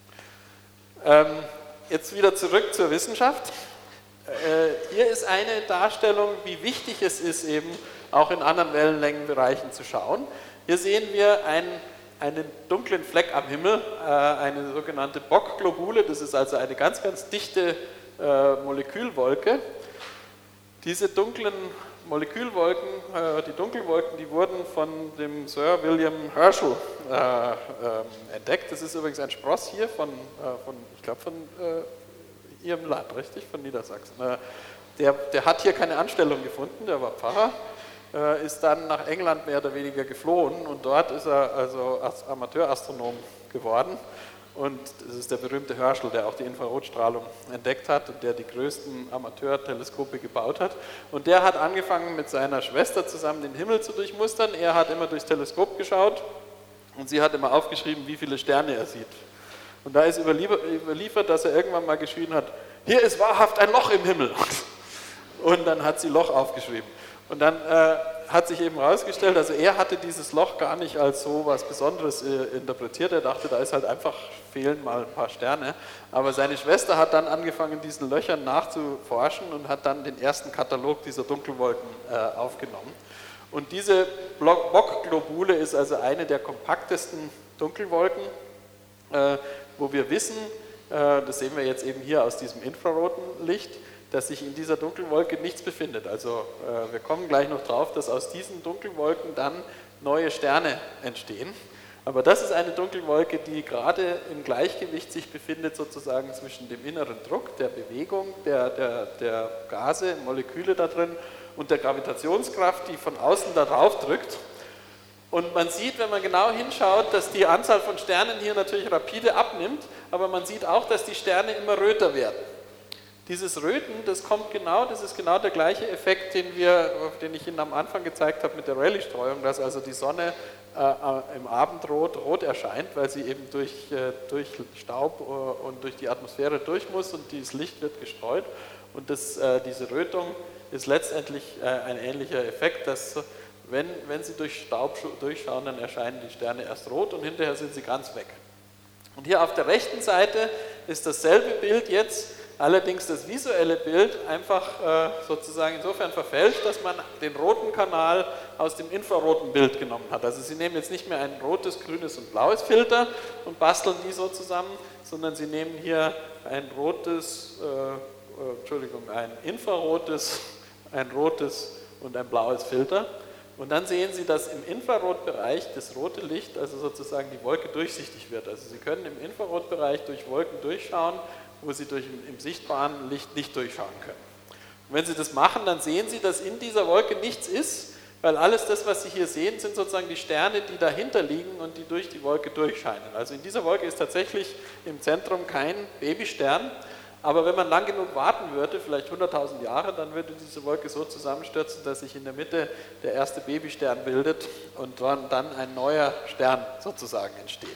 S2: Jetzt wieder zurück zur Wissenschaft. Hier ist eine Darstellung, wie wichtig es ist, eben auch in anderen Wellenlängenbereichen zu schauen. Hier sehen wir einen dunklen Fleck am Himmel, eine sogenannte Bock-Globule, das ist also eine ganz, ganz dichte Molekülwolke. Diese dunklen Molekülwolken, die Dunkelwolken, die wurden von dem Sir William Herschel entdeckt. Das ist übrigens ein Spross hier von Ihrem Land, richtig? Von Niedersachsen. Der hat hier keine Anstellung gefunden, der war Pfarrer, ist dann nach England mehr oder weniger geflohen und dort ist er also Amateurastronom geworden. Und das ist der berühmte Herschel, der auch die Infrarotstrahlung entdeckt hat und der die größten Amateurteleskope gebaut hat. Und der hat angefangen mit seiner Schwester zusammen den Himmel zu durchmustern. Er hat immer durchs Teleskop geschaut und sie hat immer aufgeschrieben, wie viele Sterne er sieht. Und da ist überliefert, dass er irgendwann mal geschrien hat, hier ist wahrhaft ein Loch im Himmel. Und dann hat sie Loch aufgeschrieben. Und dann hat sich eben herausgestellt, also er hatte dieses Loch gar nicht als so was Besonderes interpretiert. Er dachte, da ist halt einfach, fehlen mal ein paar Sterne. Aber seine Schwester hat dann angefangen, diesen Löchern nachzuforschen und hat dann den ersten Katalog dieser Dunkelwolken aufgenommen. Und diese Bock-Globule ist also eine der kompaktesten Dunkelwolken, wo wir wissen, das sehen wir jetzt eben hier aus diesem infraroten Licht, dass sich in dieser Dunkelwolke nichts befindet. Also wir kommen gleich noch drauf, dass aus diesen Dunkelwolken dann neue Sterne entstehen. Aber das ist eine Dunkelwolke, die gerade im Gleichgewicht sich befindet, sozusagen zwischen dem inneren Druck, der Bewegung der Gase, Moleküle da drin und der Gravitationskraft, die von außen da drauf drückt. Und man sieht, wenn man genau hinschaut, dass die Anzahl von Sternen hier natürlich rapide abnimmt, aber man sieht auch, dass die Sterne immer röter werden. Dieses Röten, das ist genau der gleiche Effekt, den ich Ihnen am Anfang gezeigt habe mit der Rayleigh-Streuung, dass also die Sonne im Abendrot rot erscheint, weil sie eben durch Staub und durch die Atmosphäre durch muss und dieses Licht wird gestreut. Und diese Rötung ist letztendlich ein ähnlicher Effekt, dass wenn Sie durch Staub durchschauen, dann erscheinen die Sterne erst rot und hinterher sind sie ganz weg. Und hier auf der rechten Seite ist dasselbe Bild jetzt, allerdings das visuelle Bild einfach sozusagen insofern verfälscht, dass man den roten Kanal aus dem infraroten Bild genommen hat. Also Sie nehmen jetzt nicht mehr ein rotes, grünes und blaues Filter und basteln die so zusammen, sondern Sie nehmen hier ein infrarotes, ein rotes und ein blaues Filter. Und dann sehen Sie, dass im Infrarotbereich das rote Licht, also sozusagen die Wolke durchsichtig wird. Also Sie können im Infrarotbereich durch Wolken durchschauen, wo Sie im sichtbaren Licht nicht durchschauen können. Und wenn Sie das machen, dann sehen Sie, dass in dieser Wolke nichts ist, weil alles das, was Sie hier sehen, sind sozusagen die Sterne, die dahinter liegen und die durch die Wolke durchscheinen. Also in dieser Wolke ist tatsächlich im Zentrum kein Babystern, aber wenn man lang genug warten würde, vielleicht 100.000 Jahre, dann würde diese Wolke so zusammenstürzen, dass sich in der Mitte der erste Babystern bildet und dann ein neuer Stern sozusagen entsteht.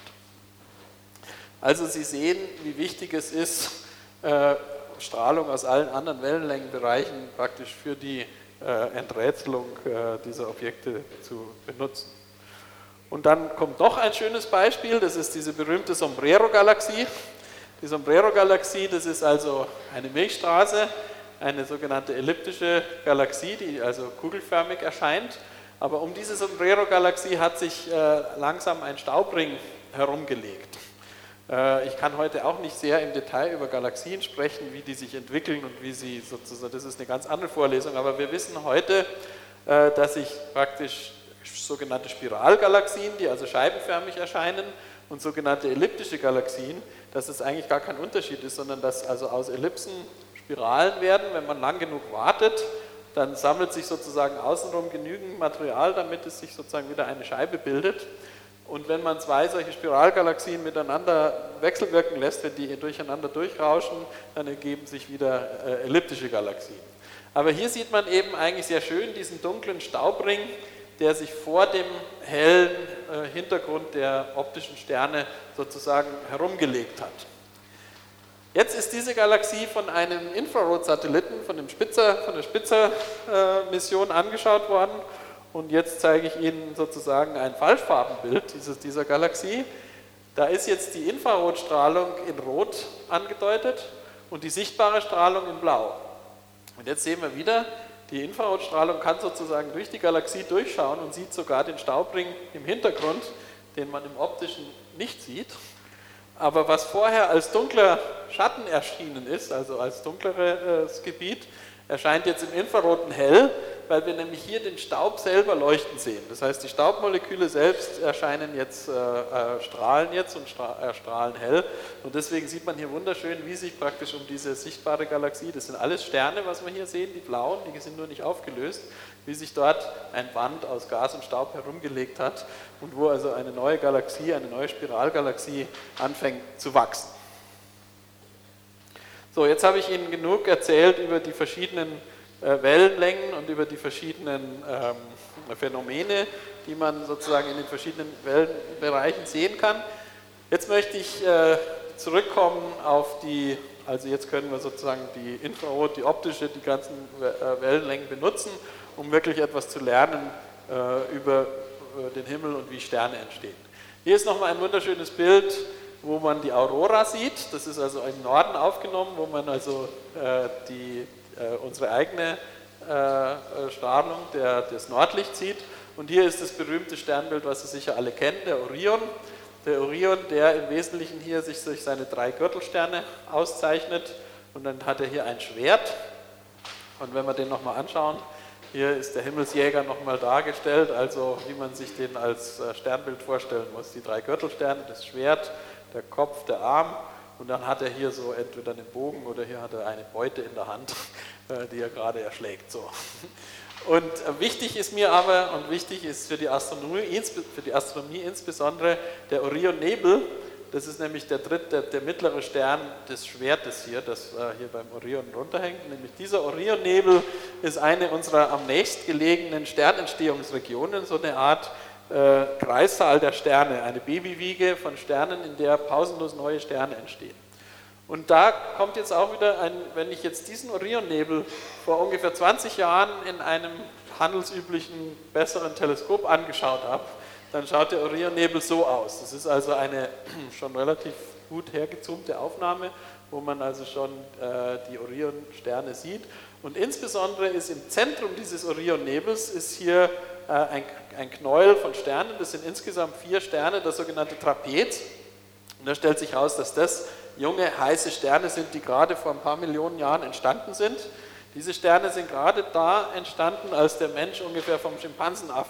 S2: Also Sie sehen, wie wichtig es ist, Strahlung aus allen anderen Wellenlängenbereichen praktisch für die Enträtselung dieser Objekte zu benutzen. Und dann kommt noch ein schönes Beispiel, das ist diese berühmte Sombrero-Galaxie. Die Sombrero-Galaxie, das ist also eine Milchstraße, eine sogenannte elliptische Galaxie, die also kugelförmig erscheint. Aber um diese Sombrero-Galaxie hat sich langsam ein Staubring herumgelegt. Ich kann heute auch nicht sehr im Detail über Galaxien sprechen, wie die sich entwickeln und wie sie sozusagen, das ist eine ganz andere Vorlesung, aber wir wissen heute, dass sich praktisch sogenannte Spiralgalaxien, die also scheibenförmig erscheinen, und sogenannte elliptische Galaxien, dass es eigentlich gar kein Unterschied ist, sondern dass also aus Ellipsen Spiralen werden. Wenn man lang genug wartet, dann sammelt sich sozusagen außenrum genügend Material, damit es sich sozusagen wieder eine Scheibe bildet. Und wenn man zwei solche Spiralgalaxien miteinander wechselwirken lässt, wenn die durcheinander durchrauschen, dann ergeben sich wieder elliptische Galaxien. Aber hier sieht man eben eigentlich sehr schön diesen dunklen Staubring, der sich vor dem hellen Hintergrund der optischen Sterne sozusagen herumgelegt hat. Jetzt ist diese Galaxie von einem Infrarotsatelliten, von der Spitzer-Mission angeschaut worden. Und jetzt zeige ich Ihnen sozusagen ein Falschfarbenbild dieser Galaxie. Da ist jetzt die Infrarotstrahlung in Rot angedeutet und die sichtbare Strahlung in Blau. Und jetzt sehen wir wieder, die Infrarotstrahlung kann sozusagen durch die Galaxie durchschauen und sieht sogar den Staubring im Hintergrund, den man im optischen nicht sieht. Aber was vorher als dunkler Schatten erschienen ist, also als dunkleres Gebiet, erscheint jetzt im Infraroten hell, weil wir nämlich hier den Staub selber leuchten sehen. Das heißt, die Staubmoleküle selbst erscheinen jetzt, strahlen jetzt und strahlen hell. Und deswegen sieht man hier wunderschön, wie sich praktisch um diese sichtbare Galaxie, das sind alles Sterne, was wir hier sehen, die blauen, die sind nur nicht aufgelöst, wie sich dort ein Band aus Gas und Staub herumgelegt hat und wo also eine neue Galaxie, eine neue Spiralgalaxie anfängt zu wachsen. So, jetzt habe ich Ihnen genug erzählt über die verschiedenen Wellenlängen und über die verschiedenen Phänomene, die man sozusagen in den verschiedenen Wellenbereichen sehen kann. Jetzt möchte ich zurückkommen auf die, also jetzt können wir sozusagen die Infrarot, die optische, die ganzen Wellenlängen benutzen, um wirklich etwas zu lernen über den Himmel und wie Sterne entstehen. Hier ist nochmal ein wunderschönes Bild, wo man die Aurora sieht. Das ist also im Norden aufgenommen, wo man also unsere eigene Strahlung, das Nordlicht sieht. Und hier ist das berühmte Sternbild, was Sie sicher alle kennen, der Orion. Der Orion, der im Wesentlichen hier sich durch seine 3 Gürtelsterne auszeichnet. Und dann hat er hier ein Schwert. Und wenn wir den nochmal anschauen, hier ist der Himmelsjäger nochmal dargestellt, also wie man sich den als Sternbild vorstellen muss. Die 3 Gürtelsterne, das Schwert, der Kopf, der Arm. Und dann hat er hier so entweder einen Bogen oder hier hat er eine Beute in der Hand, die er gerade erschlägt. So. Und wichtig ist mir aber, und wichtig ist für die Astronomie insbesondere, der Orionnebel. Das ist nämlich der mittlere Stern des Schwertes hier, das hier beim Orion runterhängt. Nämlich dieser Orionnebel ist eine unserer am nächstgelegenen Sternentstehungsregionen, so eine Art Kreissaal der Sterne, eine Babywiege von Sternen, in der pausenlos neue Sterne entstehen. Und da kommt jetzt auch wieder wenn ich jetzt diesen Orionnebel vor ungefähr 20 Jahren in einem handelsüblichen, besseren Teleskop angeschaut habe, dann schaut der Orionnebel so aus. Das ist also eine schon relativ gut hergezoomte Aufnahme, wo man also schon die Orion-Sterne sieht. Und insbesondere ist im Zentrum dieses Orionnebels ist hier ein Knäuel von Sternen, das sind insgesamt 4 Sterne, das sogenannte Trapez. Und da stellt sich heraus, dass das junge, heiße Sterne sind, die gerade vor ein paar Millionen Jahren entstanden sind. Diese Sterne sind gerade da entstanden, als der Mensch ungefähr vom Schimpansenast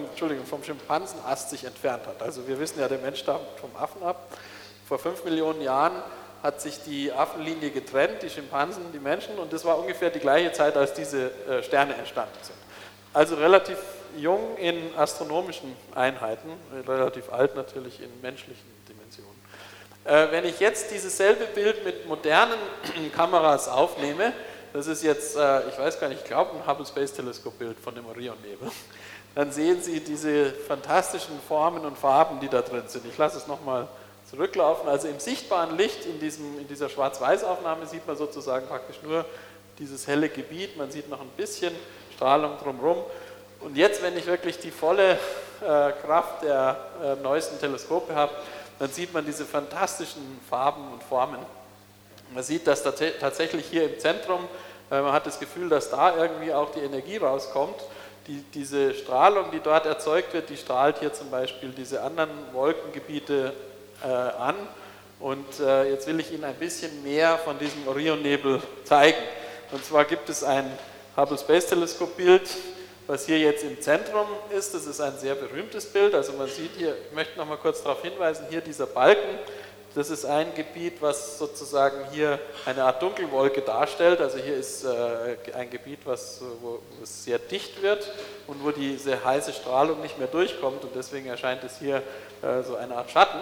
S2: sich entfernt hat. Also wir wissen ja, der Mensch stammt vom Affen ab. Vor 5 Millionen Jahren hat sich die Affenlinie getrennt, die Schimpansen, die Menschen, und das war ungefähr die gleiche Zeit, als diese Sterne entstanden sind. Also relativ jung in astronomischen Einheiten, relativ alt natürlich in menschlichen Dimensionen. Wenn ich jetzt dieses selbe Bild mit modernen Kameras aufnehme, das ist jetzt, ich weiß gar nicht, ich glaube ein Hubble Space Telescope Bild von dem Orionnebel, dann sehen Sie diese fantastischen Formen und Farben, die da drin sind. Ich lasse es nochmal zurücklaufen. Also im sichtbaren Licht, in dieser Schwarz-Weiß-Aufnahme sieht man sozusagen praktisch nur dieses helle Gebiet, man sieht noch ein bisschen Strahlung drumherum. Und jetzt, wenn ich wirklich die volle Kraft der neuesten Teleskope habe, dann sieht man diese fantastischen Farben und Formen. Man sieht, dass tatsächlich hier im Zentrum, man hat das Gefühl, dass da irgendwie auch die Energie rauskommt. Diese Strahlung, die dort erzeugt wird, die strahlt hier zum Beispiel diese anderen Wolkengebiete an. Und jetzt will ich Ihnen ein bisschen mehr von diesem Orionnebel zeigen. Und zwar gibt es ein Hubble Space Telescope Bild, was hier jetzt im Zentrum ist. Das ist ein sehr berühmtes Bild. Also man sieht hier, ich möchte noch mal kurz darauf hinweisen, hier dieser Balken, das ist ein Gebiet, was sozusagen hier eine Art Dunkelwolke darstellt. Also hier ist ein Gebiet, wo es sehr dicht wird und wo diese heiße Strahlung nicht mehr durchkommt, und deswegen erscheint es hier so eine Art Schatten.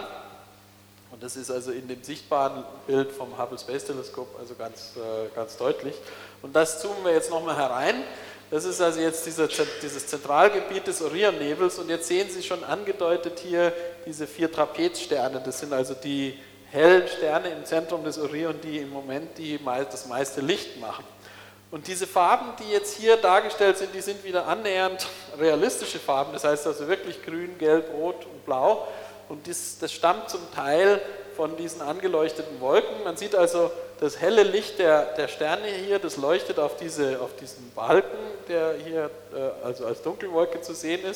S2: Und das ist also in dem sichtbaren Bild vom Hubble Space Telescope also ganz deutlich. Und das zoomen wir jetzt nochmal herein. Das ist also jetzt dieses Zentralgebiet des Orionnebels, und jetzt sehen Sie schon angedeutet hier diese 4 Trapezsterne. Das sind also die hellen Sterne im Zentrum des Orion, die im Moment das meiste Licht machen. Und diese Farben, die jetzt hier dargestellt sind, die sind wieder annähernd realistische Farben. Das heißt also wirklich grün, gelb, rot und blau. Und das stammt zum Teil von diesen angeleuchteten Wolken. Man sieht also das helle Licht der Sterne hier, das leuchtet auf diesen Balken, der hier also als Dunkelwolke zu sehen ist.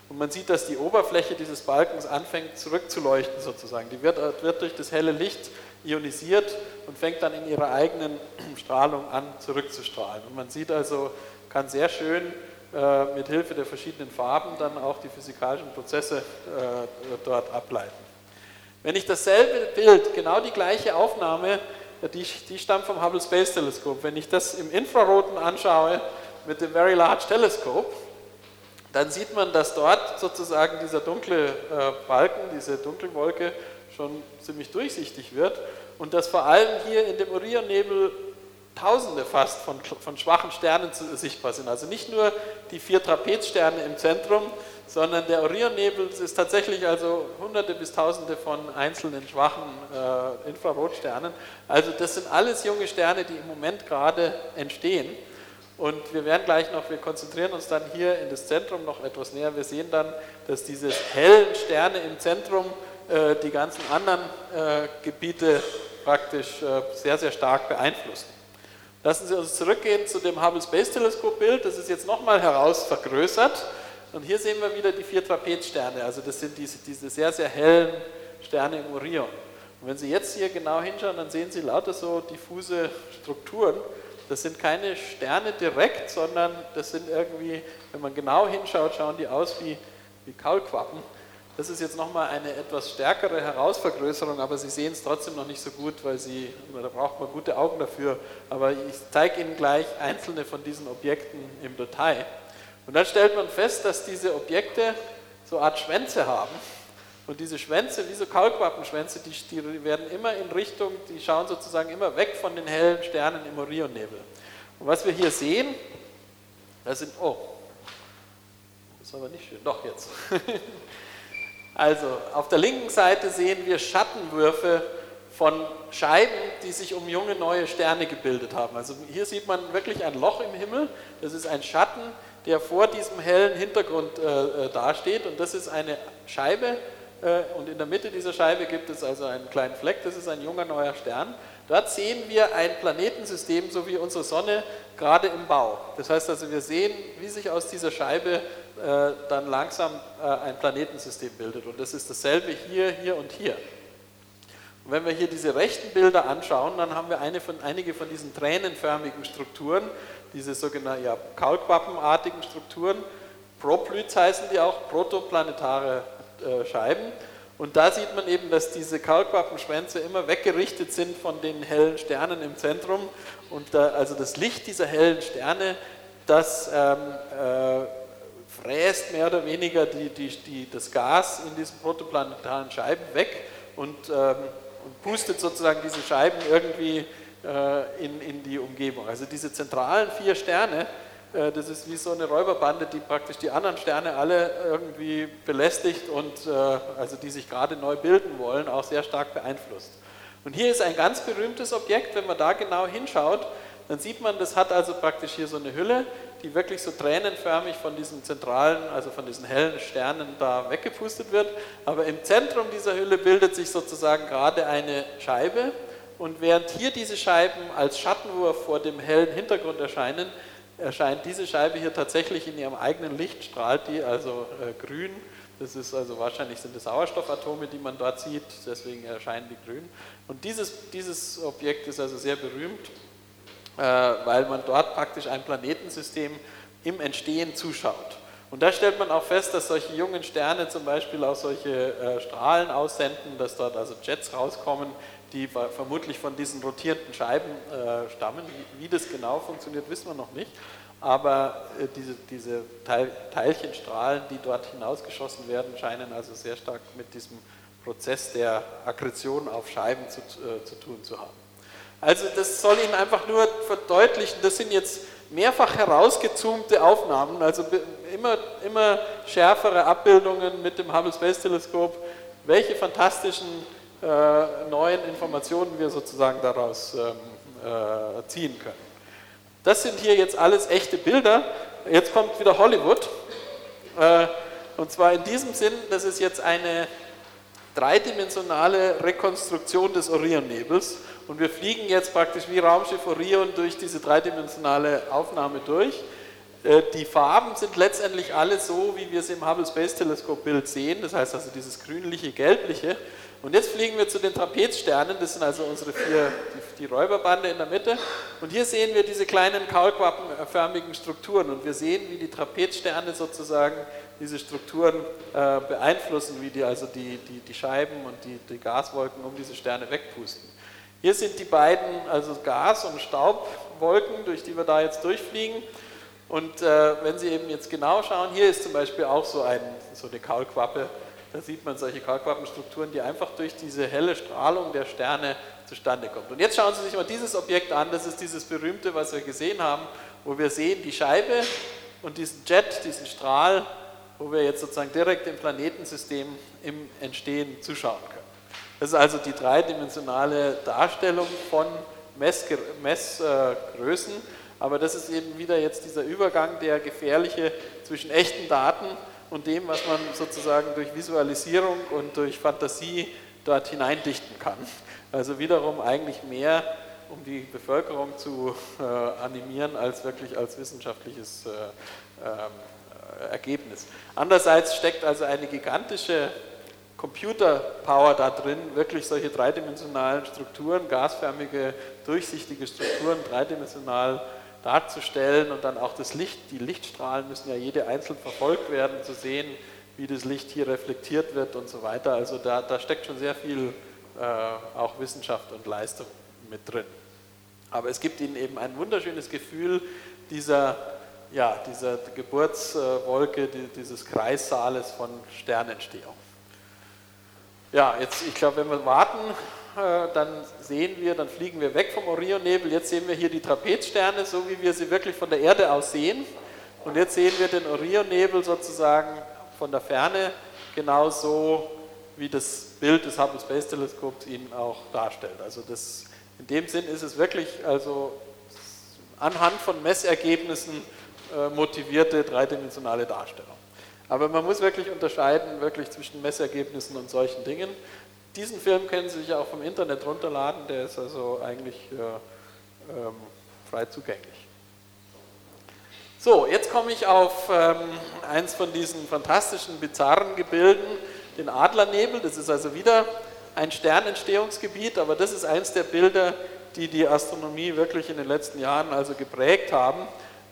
S2: und man sieht, dass die Oberfläche dieses Balkens anfängt zurückzuleuchten sozusagen. Die wird durch das helle Licht ionisiert und fängt dann in ihrer eigenen Strahlung an zurückzustrahlen. Und man sieht also, kann sehr schön mit Hilfe der verschiedenen Farben dann auch die physikalischen Prozesse dort ableiten. Wenn ich dasselbe Bild, genau die gleiche Aufnahme, die stammt vom Hubble Space Telescope, wenn ich das im Infraroten anschaue mit dem Very Large Telescope, dann sieht man, dass dort sozusagen dieser dunkle Balken, diese Dunkelwolke schon ziemlich durchsichtig wird und dass vor allem hier in dem Orionnebel Tausende fast von schwachen Sternen sichtbar sind. Also nicht nur die 4 Trapezsterne im Zentrum, sondern der Orionnebel ist tatsächlich also Hunderte bis Tausende von einzelnen schwachen Infrarotsternen. Also das sind alles junge Sterne, die im Moment gerade entstehen. Und wir werden gleich noch, wir konzentrieren uns dann hier in das Zentrum noch etwas näher. Wir sehen dann, dass diese hellen Sterne im Zentrum die ganzen anderen Gebiete praktisch sehr, sehr stark beeinflussen. Lassen Sie uns zurückgehen zu dem Hubble Space Telescope Bild. Das ist jetzt nochmal heraus vergrößert. Und hier sehen wir wieder die 4 Trapezsterne. Also das sind diese sehr, sehr hellen Sterne im Orion. Und wenn Sie jetzt hier genau hinschauen, dann sehen Sie lauter so diffuse Strukturen. Das sind keine Sterne direkt, sondern das sind irgendwie, wenn man genau hinschaut, schauen die aus wie Kaulquappen. Das ist jetzt nochmal eine etwas stärkere Herausvergrößerung, aber Sie sehen es trotzdem noch nicht so gut, da braucht man gute Augen dafür. Aber ich zeige Ihnen gleich einzelne von diesen Objekten im Detail. Und dann stellt man fest, dass diese Objekte so eine Art Schwänze haben. Und diese Schwänze, wie so Kaulquappenschwänze, die werden immer in Richtung, die schauen sozusagen immer weg von den hellen Sternen im Orionnebel. Und was wir hier sehen, das sind, das ist aber nicht schön, doch jetzt. Also, auf der linken Seite sehen wir Schattenwürfe von Scheiben, die sich um junge neue Sterne gebildet haben. Also hier sieht man wirklich ein Loch im Himmel, das ist ein Schatten, der vor diesem hellen Hintergrund dasteht und das ist eine Scheibe und in der Mitte dieser Scheibe gibt es also einen kleinen Fleck, das ist ein junger neuer Stern. Dort sehen wir ein Planetensystem, so wie unsere Sonne, gerade im Bau. Das heißt also, wir sehen, wie sich aus dieser Scheibe dann langsam ein Planetensystem bildet. Und das ist dasselbe hier, hier und hier. Und wenn wir hier diese rechten Bilder anschauen, dann haben wir einige von diesen tränenförmigen Strukturen, diese sogenannten Kaulquappenartigen Strukturen. Proplyds heißen die auch, protoplanetare Scheiben. Und da sieht man eben, dass diese Kaulquappenschwänze immer weggerichtet sind von den hellen Sternen im Zentrum. Und also das Licht dieser hellen Sterne, das fräst mehr oder weniger das Gas in diesen protoplanetaren Scheiben weg und pustet sozusagen diese Scheiben irgendwie in die Umgebung. Also diese zentralen 4 Sterne, das ist wie so eine Räuberbande, die praktisch die anderen Sterne alle irgendwie belästigt und also die sich gerade neu bilden wollen, auch sehr stark beeinflusst. Und hier ist ein ganz berühmtes Objekt, wenn man da genau hinschaut, dann sieht man, das hat also praktisch hier so eine Hülle, die wirklich so tränenförmig von diesen zentralen, also von diesen hellen Sternen da weggepustet wird. Aber im Zentrum dieser Hülle bildet sich sozusagen gerade eine Scheibe. Und während hier diese Scheiben als Schattenwurf vor dem hellen Hintergrund erscheint diese Scheibe hier tatsächlich in ihrem eigenen Licht, strahlt die also grün. Das ist also wahrscheinlich sind es Sauerstoffatome, die man dort sieht, deswegen erscheinen die grün. Und dieses Objekt ist also sehr berühmt, weil man dort praktisch ein Planetensystem im Entstehen zuschaut. Und da stellt man auch fest, dass solche jungen Sterne zum Beispiel auch solche Strahlen aussenden, dass dort also Jets rauskommen, die vermutlich von diesen rotierenden Scheiben stammen. Wie das genau funktioniert, wissen wir noch nicht. Aber diese Teilchenstrahlen, die dort hinausgeschossen werden, scheinen also sehr stark mit diesem Prozess der Akkretion auf Scheiben zu tun zu haben. Also das soll Ihnen einfach nur verdeutlichen, das sind jetzt mehrfach herausgezoomte Aufnahmen, also immer schärfere Abbildungen mit dem Hubble Space Telescope, welche fantastischen neuen Informationen wir sozusagen daraus ziehen können. Das sind hier jetzt alles echte Bilder. Jetzt kommt wieder Hollywood. Und zwar in diesem Sinn, das ist jetzt eine dreidimensionale Rekonstruktion des Orionnebels. Und wir fliegen jetzt praktisch wie Raumschiff Orion durch diese dreidimensionale Aufnahme durch. Die Farben sind letztendlich alle so, wie wir es im Hubble Space Telescope Bild sehen, das heißt also dieses grünliche, gelbliche. Und jetzt fliegen wir zu den Trapezsternen, das sind also unsere die Räuberbande in der Mitte. Und hier sehen wir diese kleinen kaulquappenförmigen Strukturen und wir sehen, wie die Trapezsterne sozusagen diese Strukturen beeinflussen, wie die also die Scheiben und die Gaswolken um diese Sterne wegpusten. Hier sind die beiden, also Gas- und Staubwolken, durch die wir da jetzt durchfliegen. Und wenn Sie eben jetzt genau schauen, hier ist zum Beispiel auch so eine Kaulquappe. Da sieht man solche Kaulquappenstrukturen, die einfach durch diese helle Strahlung der Sterne zustande kommt. Und jetzt schauen Sie sich mal dieses Objekt an, das ist dieses berühmte, was wir gesehen haben, wo wir sehen die Scheibe und diesen Jet, diesen Strahl, wo wir jetzt sozusagen direkt im Planetensystem im Entstehen zuschauen können. Das ist also die dreidimensionale Darstellung von Messgrößen, aber das ist eben wieder jetzt dieser Übergang, der gefährliche zwischen echten Daten und dem, was man sozusagen durch Visualisierung und durch Fantasie dort hineindichten kann. Also wiederum eigentlich mehr, um die Bevölkerung zu animieren, als wirklich als wissenschaftliches Ergebnis. Andererseits steckt also eine gigantische Computerpower da drin, wirklich solche dreidimensionalen Strukturen, gasförmige, durchsichtige Strukturen dreidimensional darzustellen und dann auch das Licht, die Lichtstrahlen müssen ja jede einzeln verfolgt werden, zu sehen, wie das Licht hier reflektiert wird und so weiter. Also da steckt schon sehr viel auch Wissenschaft und Leistung mit drin. Aber es gibt ihnen eben ein wunderschönes Gefühl dieser Geburtswolke, dieses Kreissaales von Sternentstehung. Ja, jetzt, ich glaube, wenn wir warten, dann fliegen wir weg vom Orionnebel. Jetzt sehen wir hier die Trapezsterne, so wie wir sie wirklich von der Erde aus sehen. Und jetzt sehen wir den Orionnebel sozusagen von der Ferne, genauso wie das Bild des Hubble Space Teleskops ihn auch darstellt. Also in dem Sinn ist es wirklich also anhand von Messergebnissen motivierte dreidimensionale Darstellung. Aber man muss wirklich unterscheiden zwischen Messergebnissen und solchen Dingen. Diesen Film können Sie sich auch vom Internet runterladen, der ist also eigentlich frei zugänglich. So, jetzt komme ich auf eins von diesen fantastischen, bizarren Gebilden, den Adlernebel. Das ist also wieder ein Sternentstehungsgebiet, aber das ist eins der Bilder, die die Astronomie wirklich in den letzten Jahren also geprägt haben.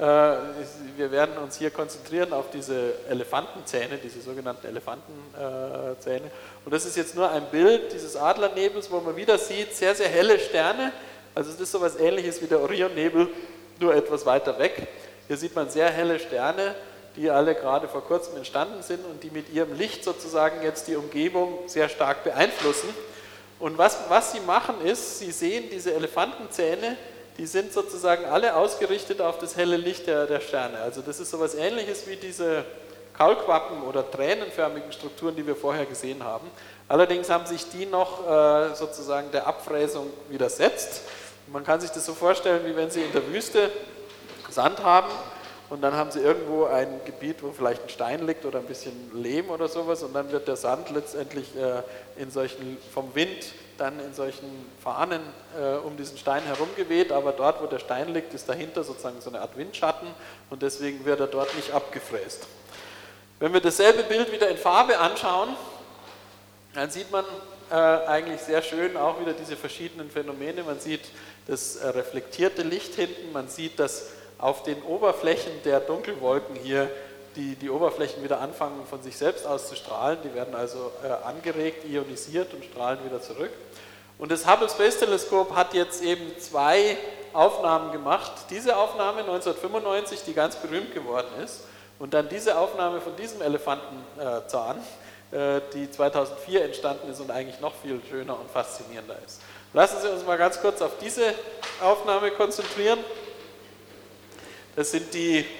S2: Wir werden uns hier konzentrieren auf diese Elefantenzähne, diese sogenannten Elefantenzähne. Und das ist jetzt nur ein Bild dieses Adlernebels, wo man wieder sieht, sehr, sehr helle Sterne. Also es ist so etwas Ähnliches wie der Orionnebel, nur etwas weiter weg. Hier sieht man sehr helle Sterne, die alle gerade vor kurzem entstanden sind und die mit ihrem Licht sozusagen jetzt die Umgebung sehr stark beeinflussen. Und was sie machen ist, sie sehen diese Elefantenzähne, die sind sozusagen alle ausgerichtet auf das helle Licht der Sterne. Also das ist so etwas Ähnliches wie diese Kaulquappen- oder tränenförmigen Strukturen, die wir vorher gesehen haben. Allerdings haben sich die noch sozusagen der Abfräsung widersetzt. Man kann sich das so vorstellen, wie wenn Sie in der Wüste Sand haben und dann haben Sie irgendwo ein Gebiet, wo vielleicht ein Stein liegt oder ein bisschen Lehm oder sowas und dann wird der Sand letztendlich vom Wind dann in solchen Fahnen um diesen Stein herum geweht, aber dort, wo der Stein liegt, ist dahinter sozusagen so eine Art Windschatten und deswegen wird er dort nicht abgefräst. Wenn wir dasselbe Bild wieder in Farbe anschauen, dann sieht man eigentlich sehr schön auch wieder diese verschiedenen Phänomene. Man sieht das reflektierte Licht hinten, man sieht, dass auf den Oberflächen der Dunkelwolken hier die Oberflächen wieder anfangen von sich selbst aus zu strahlen, die werden also angeregt, ionisiert und strahlen wieder zurück. Und das Hubble Space Telescope hat jetzt eben 2 Aufnahmen gemacht. Diese Aufnahme 1995, die ganz berühmt geworden ist, und dann diese Aufnahme von diesem Elefantenzahn, die 2004 entstanden ist und eigentlich noch viel schöner und faszinierender ist. Lassen Sie uns mal ganz kurz auf diese Aufnahme konzentrieren. Das sind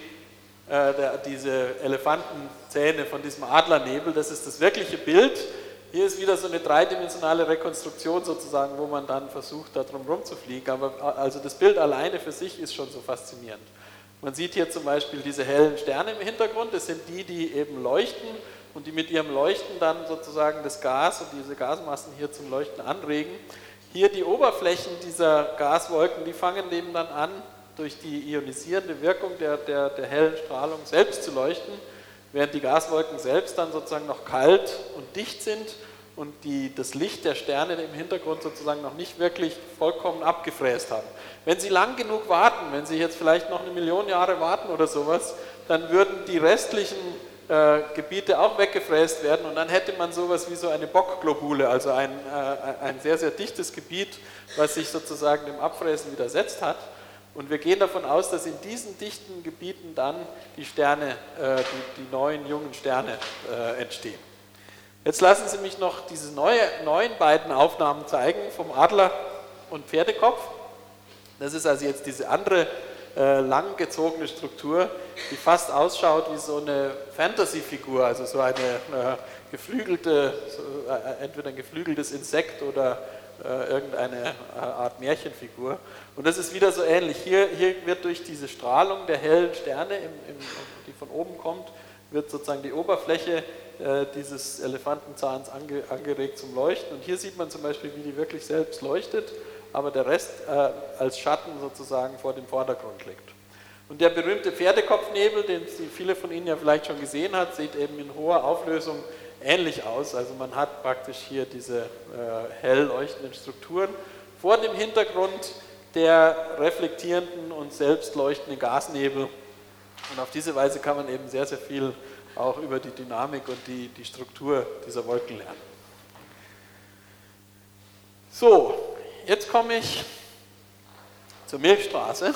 S2: diese Elefantenzähne von diesem Adlernebel, das ist das wirkliche Bild. Hier ist wieder so eine dreidimensionale Rekonstruktion sozusagen, wo man dann versucht, da drum herum zu fliegen. Aber also das Bild alleine für sich ist schon so faszinierend. Man sieht hier zum Beispiel diese hellen Sterne im Hintergrund, das sind die eben leuchten und die mit ihrem Leuchten dann sozusagen das Gas und diese Gasmassen hier zum Leuchten anregen. Hier die Oberflächen dieser Gaswolken, die fangen eben dann an, durch die ionisierende Wirkung der hellen Strahlung selbst zu leuchten, während die Gaswolken selbst dann sozusagen noch kalt und dicht sind und das Licht der Sterne im Hintergrund sozusagen noch nicht wirklich vollkommen abgefräst haben. Wenn Sie lang genug warten, wenn Sie jetzt vielleicht noch 1 Million Jahre warten oder sowas, dann würden die restlichen Gebiete auch weggefräst werden und dann hätte man sowas wie so eine Bockglobule, also ein sehr, sehr dichtes Gebiet, was sich sozusagen dem Abfräsen widersetzt hat. Und wir gehen davon aus, dass in diesen dichten Gebieten dann die Sterne, die neuen jungen Sterne entstehen. Jetzt lassen Sie mich noch diese neuen beiden Aufnahmen zeigen vom Adler und Pferdekopf. Das ist also jetzt diese andere langgezogene Struktur, die fast ausschaut wie so eine Fantasy-Figur, also so eine geflügelte, entweder ein geflügeltes Insekt oder irgendeine Art Märchenfigur. Und das ist wieder so ähnlich. Hier wird durch diese Strahlung der hellen Sterne, die von oben kommt, wird sozusagen die Oberfläche dieses Elefantenzahns angeregt zum Leuchten. Und hier sieht man zum Beispiel, wie die wirklich selbst leuchtet, aber der Rest als Schatten sozusagen vor dem Vordergrund liegt. Und der berühmte Pferdekopfnebel, den viele von Ihnen ja vielleicht schon gesehen haben, sieht eben in hoher Auflösung ähnlich aus. Also man hat praktisch hier diese hell leuchtenden Strukturen vor dem Hintergrund der reflektierenden und selbst leuchtenden Gasnebel. Und auf diese Weise kann man eben sehr, sehr viel auch über die Dynamik und die Struktur dieser Wolken lernen. So, jetzt komme ich zur Milchstraße,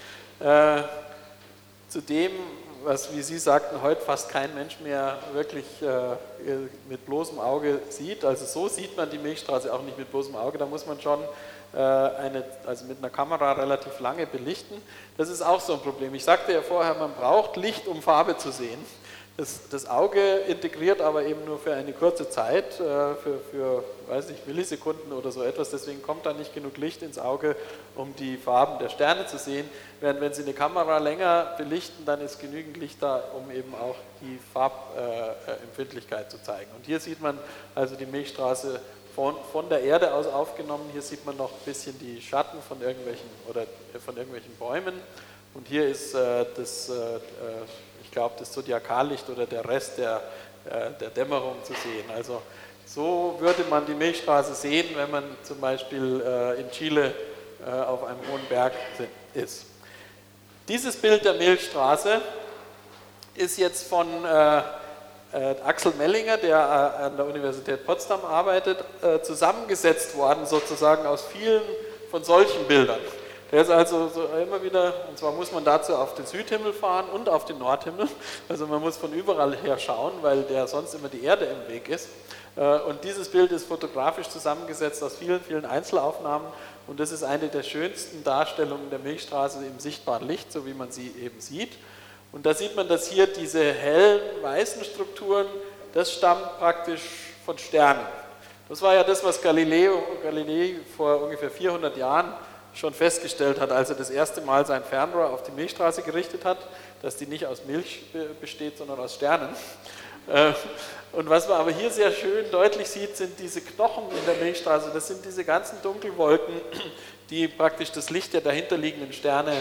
S2: zu dem, was, wie Sie sagten, heute fast kein Mensch mehr wirklich mit bloßem Auge sieht. Also so sieht man die Milchstraße auch nicht mit bloßem Auge, da muss man schon also mit einer Kamera relativ lange belichten. Das ist auch so ein Problem. Ich sagte ja vorher, man braucht Licht, um Farbe zu sehen. Das Auge integriert aber eben nur für eine kurze Zeit, für weiß nicht, Millisekunden oder so etwas, deswegen kommt da nicht genug Licht ins Auge, um die Farben der Sterne zu sehen. Während wenn Sie eine Kamera länger belichten, dann ist genügend Licht da, um eben auch die Farbempfindlichkeit zu zeigen. Und hier sieht man also die Milchstraße von der Erde aus aufgenommen. Hier sieht man noch ein bisschen die Schatten von irgendwelchen Bäumen. Und hier ist ich glaube, das Zodiakallicht oder der Rest der Dämmerung zu sehen. Also so würde man die Milchstraße sehen, wenn man zum Beispiel in Chile auf einem hohen Berg ist. Dieses Bild der Milchstraße ist jetzt von Axel Mellinger, der an der Universität Potsdam arbeitet, zusammengesetzt worden sozusagen aus vielen von solchen Bildern. Der ist also so immer wieder, und zwar muss man dazu auf den Südhimmel fahren und auf den Nordhimmel, also man muss von überall her schauen, weil der sonst immer die Erde im Weg ist. Und dieses Bild ist fotografisch zusammengesetzt aus vielen, vielen Einzelaufnahmen und das ist eine der schönsten Darstellungen der Milchstraße im sichtbaren Licht, so wie man sie eben sieht. Und da sieht man, dass hier diese hellen, weißen Strukturen, das stammt praktisch von Sternen. Das war ja das, was Galilei vor ungefähr 400 Jahren schon festgestellt hat, als er das erste Mal sein Fernrohr auf die Milchstraße gerichtet hat, dass die nicht aus Milch besteht, sondern aus Sternen. Und was man aber hier sehr schön deutlich sieht, sind diese Knochen in der Milchstraße. Das sind diese ganzen Dunkelwolken, die praktisch das Licht der dahinterliegenden Sterne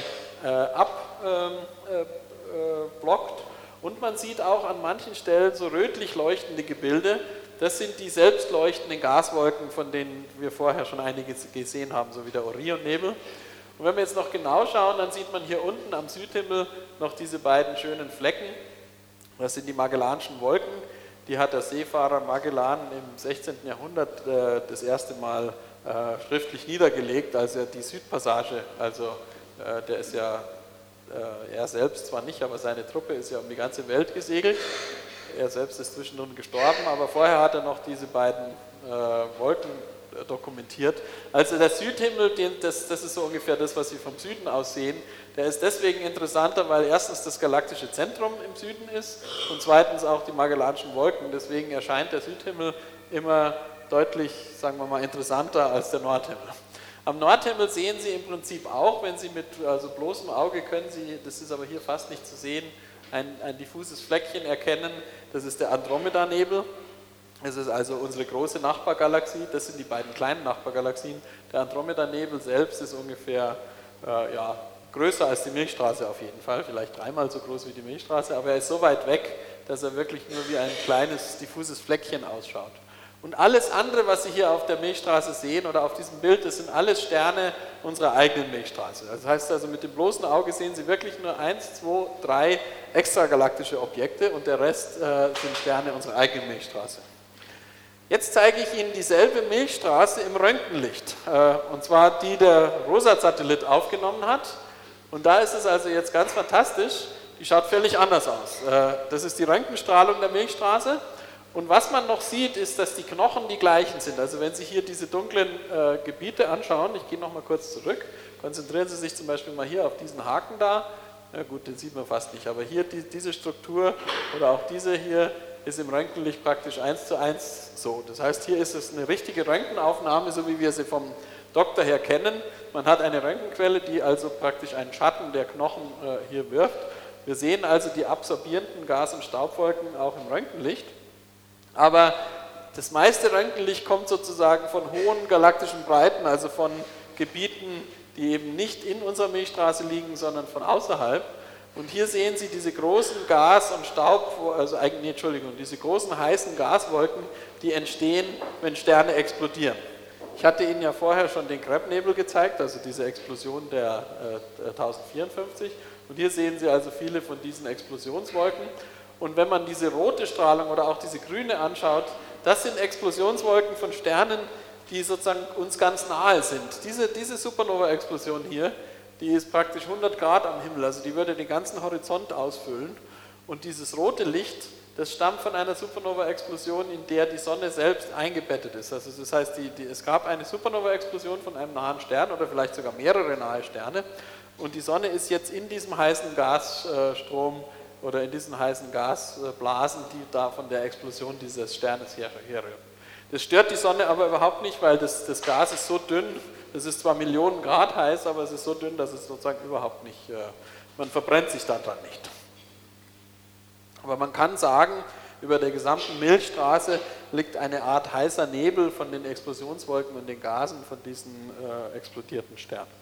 S2: blockt. Und man sieht auch an manchen Stellen so rötlich leuchtende Gebilde. Das sind die selbst leuchtenden Gaswolken, von denen wir vorher schon einige gesehen haben, so wie der Orionnebel. Und wenn wir jetzt noch genau schauen, dann sieht man hier unten am Südhimmel noch diese beiden schönen Flecken. Das sind die Magellanischen Wolken. Die hat der Seefahrer Magellan im 16. Jahrhundert das erste Mal schriftlich niedergelegt, als er die Südpassage, also der ist ja, er selbst zwar nicht, aber seine Truppe ist ja um die ganze Welt gesegelt. Er selbst ist zwischendrin gestorben, aber vorher hat er noch diese beiden Wolken dokumentiert. Also der Südhimmel, das ist so ungefähr das, was Sie vom Süden aus sehen, der ist deswegen interessanter, weil erstens das galaktische Zentrum im Süden ist und zweitens auch die Magellanischen Wolken. Deswegen erscheint der Südhimmel immer deutlich, sagen wir mal, interessanter als der Nordhimmel. Am Nordhimmel sehen Sie im Prinzip auch, wenn Sie mit bloßem Auge können Sie, das ist aber hier fast nicht zu sehen, ein diffuses Fleckchen erkennen, das ist der Andromeda-Nebel. Das ist also unsere große Nachbargalaxie, das sind die beiden kleinen Nachbargalaxien. Der Andromeda-Nebel selbst ist ungefähr größer als die Milchstraße auf jeden Fall, vielleicht 3-mal so groß wie die Milchstraße, aber er ist so weit weg, dass er wirklich nur wie ein kleines, diffuses Fleckchen ausschaut. Und alles andere, was Sie hier auf der Milchstraße sehen oder auf diesem Bild, das sind alles Sterne unserer eigenen Milchstraße. Das heißt also, mit dem bloßen Auge sehen Sie wirklich nur 1, 2, 3 extragalaktische Objekte und der Rest sind Sterne unserer eigenen Milchstraße. Jetzt zeige ich Ihnen dieselbe Milchstraße im Röntgenlicht, und zwar die der Rosat-Satellit aufgenommen hat. Und da ist es also jetzt ganz fantastisch, die schaut völlig anders aus. Das ist die Röntgenstrahlung der Milchstraße. Und was man noch sieht, ist, dass die Knochen die gleichen sind. Also wenn Sie hier diese dunklen Gebiete anschauen, ich gehe nochmal kurz zurück, konzentrieren Sie sich zum Beispiel mal hier auf diesen Haken da. Na gut, den sieht man fast nicht, aber hier diese Struktur oder auch diese hier ist im Röntgenlicht praktisch 1:1 so. Das heißt, hier ist es eine richtige Röntgenaufnahme, so wie wir sie vom Doktor her kennen. Man hat eine Röntgenquelle, die also praktisch einen Schatten der Knochen hier wirft. Wir sehen also die absorbierenden Gas- und Staubwolken auch im Röntgenlicht. Aber das meiste Röntgenlicht kommt sozusagen von hohen galaktischen Breiten, also von Gebieten, die eben nicht in unserer Milchstraße liegen, sondern von außerhalb. Und hier sehen Sie diese großen Gas- und diese großen heißen Gaswolken, die entstehen, wenn Sterne explodieren. Ich hatte Ihnen ja vorher schon den Krebsnebel gezeigt, also diese Explosion der 1054. Und hier sehen Sie also viele von diesen Explosionswolken. Und wenn man diese rote Strahlung oder auch diese grüne anschaut, das sind Explosionswolken von Sternen, die sozusagen uns ganz nahe sind. Diese Supernova-Explosion hier, die ist praktisch 100 Grad am Himmel, also die würde den ganzen Horizont ausfüllen. Und dieses rote Licht, das stammt von einer Supernova-Explosion, in der die Sonne selbst eingebettet ist. Also das heißt, es gab eine Supernova-Explosion von einem nahen Stern oder vielleicht sogar mehrere nahe Sterne. Und die Sonne ist jetzt in diesem heißen Gasstrom oder in diesen heißen Gasblasen, die da von der Explosion dieses Sternes herrühren. Das stört die Sonne aber überhaupt nicht, weil das Gas ist so dünn, es ist zwar Millionen Grad heiß, aber es ist so dünn, dass es sozusagen überhaupt nicht, man verbrennt sich daran nicht. Aber man kann sagen, über der gesamten Milchstraße liegt eine Art heißer Nebel von den Explosionswolken und den Gasen von diesen explodierten Sternen.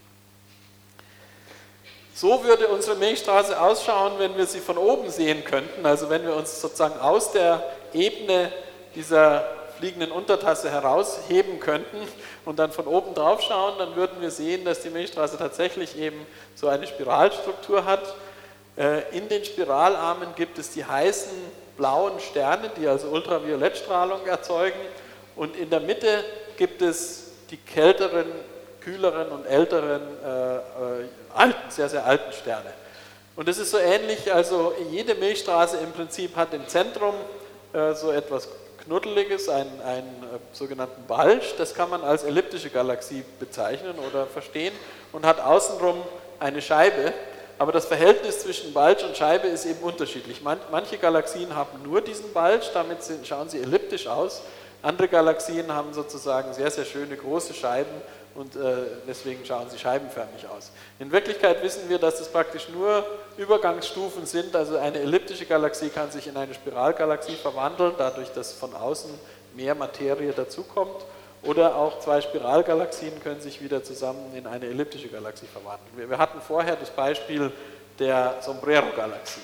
S2: So würde unsere Milchstraße ausschauen, wenn wir sie von oben sehen könnten, also wenn wir uns sozusagen aus der Ebene dieser fliegenden Untertasse herausheben könnten und dann von oben drauf schauen, dann würden wir sehen, dass die Milchstraße tatsächlich eben so eine Spiralstruktur hat. In den Spiralarmen gibt es die heißen blauen Sterne, die also Ultraviolettstrahlung erzeugen, und in der Mitte gibt es die kälteren, kühleren und älteren, sehr, sehr alten Sterne. Und es ist so ähnlich, also jede Milchstraße im Prinzip hat im Zentrum so etwas Knuddeliges, einen sogenannten Bulge, das kann man als elliptische Galaxie bezeichnen oder verstehen, und hat außenrum eine Scheibe. Aber das Verhältnis zwischen Bulge und Scheibe ist eben unterschiedlich. Manche Galaxien haben nur diesen Bulge, damit schauen sie elliptisch aus. Andere Galaxien haben sozusagen sehr, sehr schöne große Scheiben und deswegen schauen sie scheibenförmig aus. In Wirklichkeit wissen wir, dass das praktisch nur Übergangsstufen sind. Also eine elliptische Galaxie kann sich in eine Spiralgalaxie verwandeln, dadurch, dass von außen mehr Materie dazukommt. Oder auch zwei Spiralgalaxien können sich wieder zusammen in eine elliptische Galaxie verwandeln. Wir hatten vorher das Beispiel der Sombrero-Galaxie.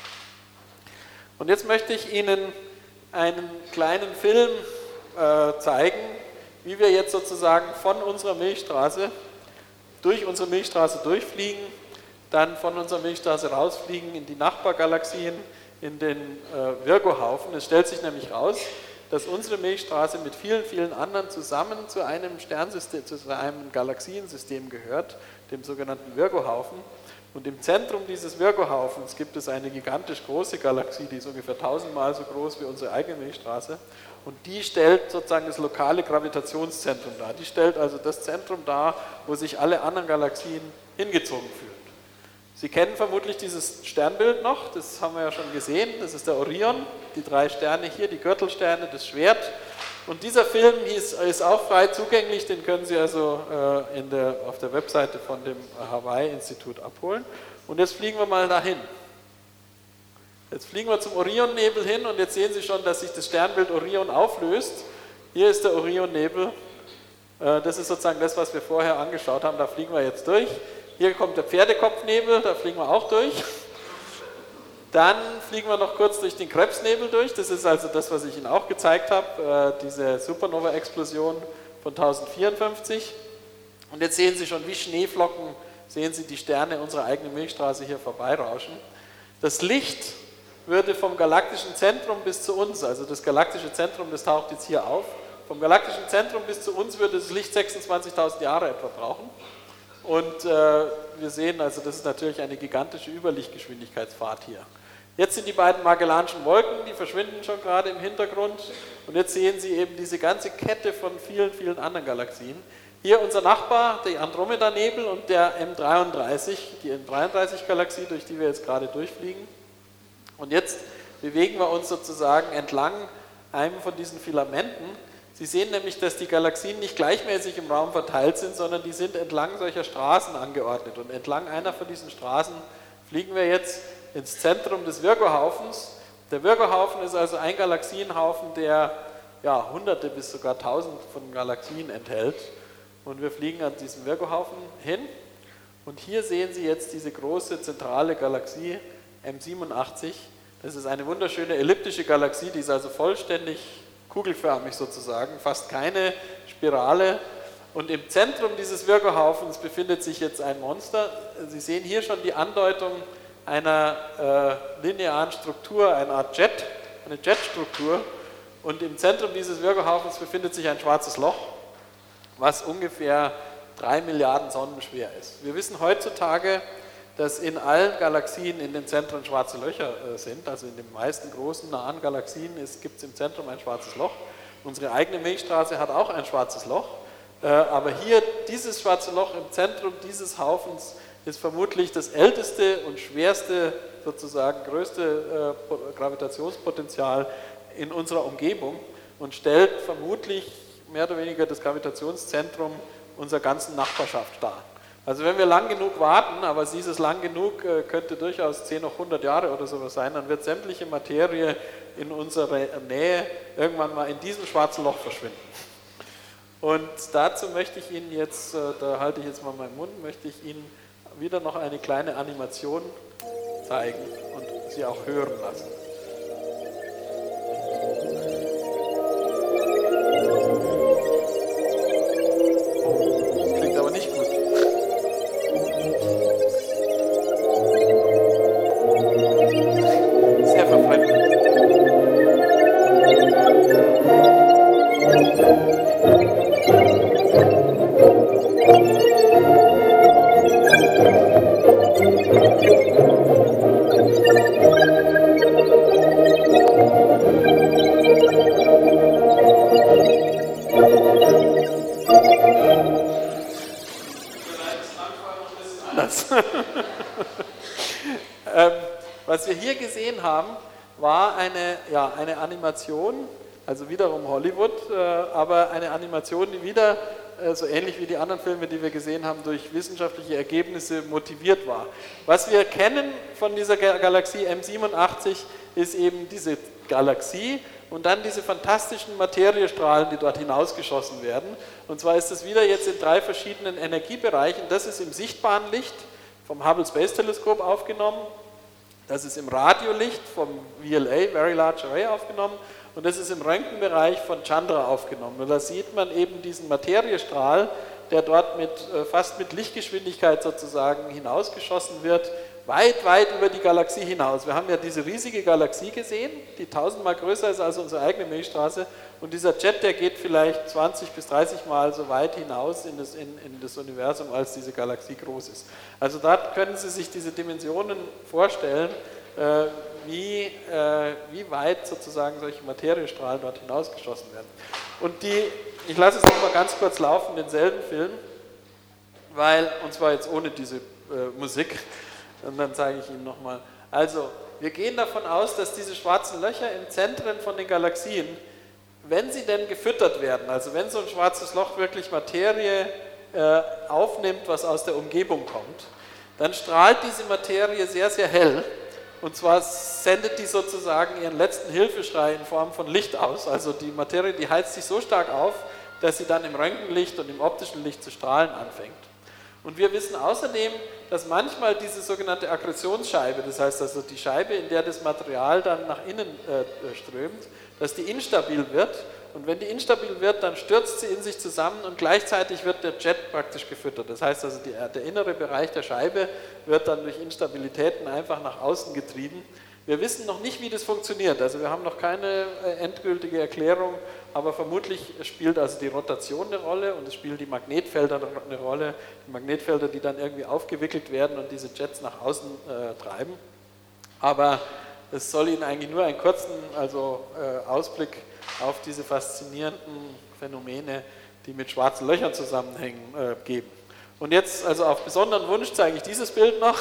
S2: Und jetzt möchte ich Ihnen einen kleinen Film zeigen, wie wir jetzt sozusagen von unserer Milchstraße durch unsere Milchstraße durchfliegen, dann von unserer Milchstraße rausfliegen in die Nachbargalaxien, in den Virgo-Haufen. Es stellt sich nämlich raus, dass unsere Milchstraße mit vielen, vielen anderen zusammen zu einem Sternsystem, zu einem Galaxiensystem gehört, dem sogenannten Virgo-Haufen. Und im Zentrum dieses Virgo-Haufens gibt es eine gigantisch große Galaxie, die ist ungefähr 1000-mal so groß wie unsere eigene Milchstraße. Und die stellt sozusagen das lokale Gravitationszentrum dar. Die stellt also das Zentrum dar, wo sich alle anderen Galaxien hingezogen fühlen. Sie kennen vermutlich dieses Sternbild noch, das haben wir ja schon gesehen, das ist der Orion, die 3 Sterne hier, die Gürtelsterne, das Schwert. Und dieser Film ist auch frei zugänglich, den können Sie also auf der Webseite von dem Hawaii-Institut abholen. Und jetzt fliegen wir mal dahin. Jetzt fliegen wir zum Orionnebel hin und jetzt sehen Sie schon, dass sich das Sternbild Orion auflöst. Hier ist der Orionnebel. Das ist sozusagen das, was wir vorher angeschaut haben, da fliegen wir jetzt durch. Hier kommt der Pferdekopfnebel, da fliegen wir auch durch. Dann fliegen wir noch kurz durch den Krebsnebel durch. Das ist also das, was ich Ihnen auch gezeigt habe, diese Supernova-Explosion von 1054. Und jetzt sehen Sie schon, wie Schneeflocken, sehen Sie die Sterne unserer eigenen Milchstraße hier vorbeirauschen. Das Licht würde vom galaktischen Zentrum bis zu uns, also das galaktische Zentrum, das taucht jetzt hier auf, vom galaktischen Zentrum bis zu uns würde das Licht 26.000 Jahre etwa brauchen. Und wir sehen, also das ist natürlich eine gigantische Überlichtgeschwindigkeitsfahrt hier. Jetzt sind die beiden Magellanischen Wolken, die verschwinden schon gerade im Hintergrund. Und jetzt sehen Sie eben diese ganze Kette von vielen, vielen anderen Galaxien. Hier unser Nachbar, der Andromeda-Nebel und der M33, die M33-Galaxie, durch die wir jetzt gerade durchfliegen. Und jetzt bewegen wir uns sozusagen entlang einem von diesen Filamenten. Sie sehen nämlich, dass die Galaxien nicht gleichmäßig im Raum verteilt sind, sondern die sind entlang solcher Straßen angeordnet. Und entlang einer von diesen Straßen fliegen wir jetzt ins Zentrum des Virgo-Haufens. Der Virgo-Haufen ist also ein Galaxienhaufen, der ja, Hunderte bis sogar Tausend von Galaxien enthält. Und wir fliegen an diesem Virgo-Haufen hin. Und hier sehen Sie jetzt diese große zentrale Galaxie M87. Das ist eine wunderschöne elliptische Galaxie, die ist also vollständig kugelförmig sozusagen, fast keine Spirale. Und im Zentrum dieses Virgo-Haufens befindet sich jetzt ein Monster. Sie sehen hier schon die Andeutung einer linearen Struktur, eine Art Jet, eine Jetstruktur. Und im Zentrum dieses Virgo-Haufens befindet sich ein schwarzes Loch, was ungefähr 3 Milliarden Sonnen schwer ist. Wir wissen heutzutage, dass in allen Galaxien in den Zentren schwarze Löcher sind, also in den meisten großen, nahen Galaxien gibt es im Zentrum ein schwarzes Loch. Unsere eigene Milchstraße hat auch ein schwarzes Loch, aber hier, dieses schwarze Loch im Zentrum dieses Haufens ist vermutlich das älteste und schwerste, sozusagen größte Gravitationspotenzial in unserer Umgebung und stellt vermutlich mehr oder weniger das Gravitationszentrum unserer ganzen Nachbarschaft dar. Also wenn wir lang genug warten, aber dieses lang genug könnte durchaus 10 noch 100 Jahre oder sowas sein, dann wird sämtliche Materie in unserer Nähe irgendwann mal in diesem schwarzen Loch verschwinden. Und dazu möchte ich Ihnen jetzt, da halte ich jetzt mal meinen Mund, möchte ich Ihnen wieder noch eine kleine Animation zeigen und Sie auch hören lassen. Das klingt aber nicht gut. Sehr verfremdend. Was wir hier gesehen haben, war eine Animation, also wiederum Hollywood, aber eine Animation, die wieder so ähnlich wie die anderen Filme, die wir gesehen haben, durch wissenschaftliche Ergebnisse motiviert war. Was wir kennen von dieser Galaxie M87 ist eben diese Galaxie und dann diese fantastischen Materiestrahlen, die dort hinausgeschossen werden. Und zwar ist das wieder jetzt in 3 verschiedenen Energiebereichen. Das ist im sichtbaren Licht vom Hubble Space Teleskop aufgenommen. Das ist im Radiolicht vom VLA, Very Large Array, aufgenommen und das ist im Röntgenbereich von Chandra aufgenommen. Und da sieht man eben diesen Materiestrahl, der dort fast mit Lichtgeschwindigkeit sozusagen hinausgeschossen wird, weit, weit über die Galaxie hinaus. Wir haben ja diese riesige Galaxie gesehen, die 1000-mal größer ist als unsere eigene Milchstraße und dieser Jet, der geht vielleicht 20 bis 30 Mal so weit hinaus in das Universum, als diese Galaxie groß ist. Also da können Sie sich diese Dimensionen vorstellen, wie weit sozusagen solche Materiestrahlen dort hinausgeschossen werden. Und ich lasse es nochmal ganz kurz laufen, denselben Film, und zwar jetzt ohne diese Musik, und dann zeige ich Ihnen nochmal. Also, wir gehen davon aus, dass diese schwarzen Löcher im Zentren von den Galaxien, wenn sie denn gefüttert werden, also wenn so ein schwarzes Loch wirklich Materie aufnimmt, was aus der Umgebung kommt, dann strahlt diese Materie sehr, sehr hell. Und zwar sendet die sozusagen ihren letzten Hilfeschrei in Form von Licht aus. Also die Materie, die heizt sich so stark auf, dass sie dann im Röntgenlicht und im optischen Licht zu strahlen anfängt. Und wir wissen außerdem, dass manchmal diese sogenannte Akkretionsscheibe, das heißt also die Scheibe, in der das Material dann nach innen strömt, dass die instabil wird. Und wenn die instabil wird, dann stürzt sie in sich zusammen und gleichzeitig wird der Jet praktisch gefüttert. Das heißt also, der innere Bereich der Scheibe wird dann durch Instabilitäten einfach nach außen getrieben. Wir wissen noch nicht, wie das funktioniert. Also wir haben noch keine endgültige Erklärung, aber vermutlich spielt also die Rotation eine Rolle und es spielen die Magnetfelder eine Rolle. Die Magnetfelder, die dann irgendwie aufgewickelt werden und diese Jets nach außen treiben. Aber es soll Ihnen eigentlich nur einen kurzen Ausblick auf diese faszinierenden Phänomene, die mit schwarzen Löchern zusammenhängen, geben. Und jetzt, also auf besonderen Wunsch, zeige ich dieses Bild noch.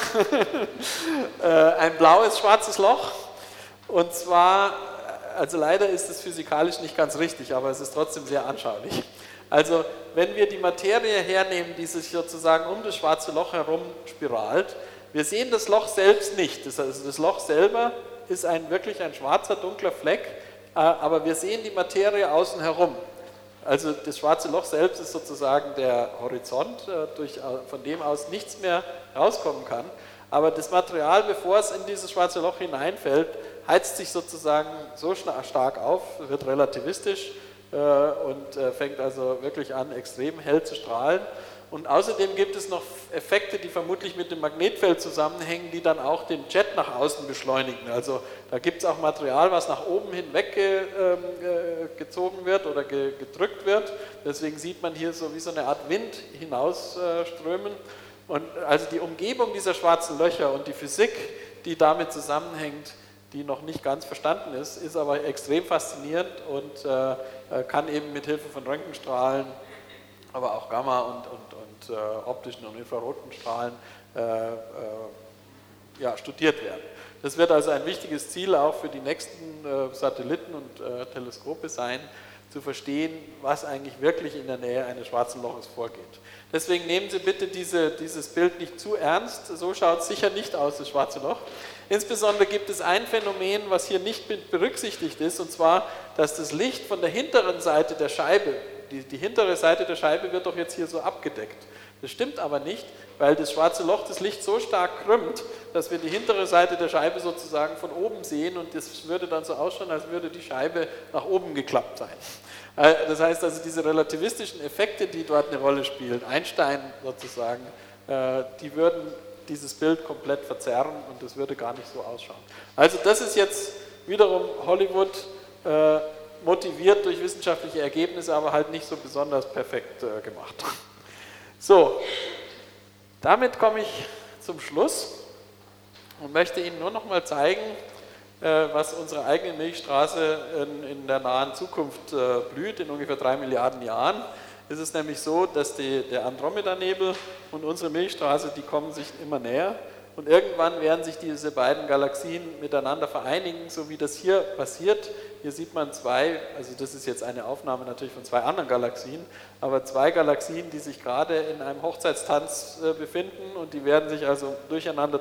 S2: Ein blaues schwarzes Loch. Und zwar, also leider ist es physikalisch nicht ganz richtig, aber es ist trotzdem sehr anschaulich. Also wenn wir die Materie hernehmen, die sich sozusagen um das schwarze Loch herum spiralt, wir sehen das Loch selbst nicht. Das Loch selber ist wirklich ein schwarzer, dunkler Fleck, aber wir sehen die Materie außen herum. Also das schwarze Loch selbst ist sozusagen der Horizont, von dem aus nichts mehr rauskommen kann. Aber das Material, bevor es in dieses schwarze Loch hineinfällt, heizt sich sozusagen so stark auf, wird relativistisch und fängt also wirklich an, extrem hell zu strahlen. Und außerdem gibt es noch Effekte, die vermutlich mit dem Magnetfeld zusammenhängen, die dann auch den Jet nach außen beschleunigen. Also da gibt es auch Material, was nach oben hin weggezogen wird oder gedrückt wird. Deswegen sieht man hier so wie so eine Art Wind hinausströmen. Und also die Umgebung dieser schwarzen Löcher und die Physik, die damit zusammenhängt, die noch nicht ganz verstanden ist aber extrem faszinierend und kann eben mit Hilfe von Röntgenstrahlen, aber auch Gamma- und optischen und infraroten Strahlen studiert werden. Das wird also ein wichtiges Ziel auch für die nächsten Satelliten und Teleskope sein, zu verstehen, was eigentlich wirklich in der Nähe eines schwarzen Loches vorgeht. Deswegen nehmen Sie bitte dieses Bild nicht zu ernst, so schaut es sicher nicht aus, das schwarze Loch. Insbesondere gibt es ein Phänomen, was hier nicht berücksichtigt ist, und zwar, dass das Licht von der hinteren Seite der Scheibe, die hintere Seite der Scheibe wird doch jetzt hier so abgedeckt. Das stimmt aber nicht, weil das schwarze Loch das Licht so stark krümmt, dass wir die hintere Seite der Scheibe sozusagen von oben sehen und das würde dann so ausschauen, als würde die Scheibe nach oben geklappt sein. Das heißt also, diese relativistischen Effekte, die dort eine Rolle spielen, Einstein sozusagen, die würden dieses Bild komplett verzerren und das würde gar nicht so ausschauen. Also das ist jetzt wiederum Hollywood, motiviert durch wissenschaftliche Ergebnisse, aber halt nicht so besonders perfekt gemacht. So, damit komme ich zum Schluss und möchte Ihnen nur noch mal zeigen, was unsere eigene Milchstraße in der nahen Zukunft blüht, in ungefähr 3 Milliarden Jahren. Es ist nämlich so, dass der Andromeda-Nebel und unsere Milchstraße, die kommen sich immer näher. Und irgendwann werden sich diese beiden Galaxien miteinander vereinigen, so wie das hier passiert. Hier sieht man zwei, also das ist jetzt eine Aufnahme natürlich von zwei anderen Galaxien, aber zwei Galaxien, die sich gerade in einem Hochzeitstanz befinden und die werden sich also durcheinander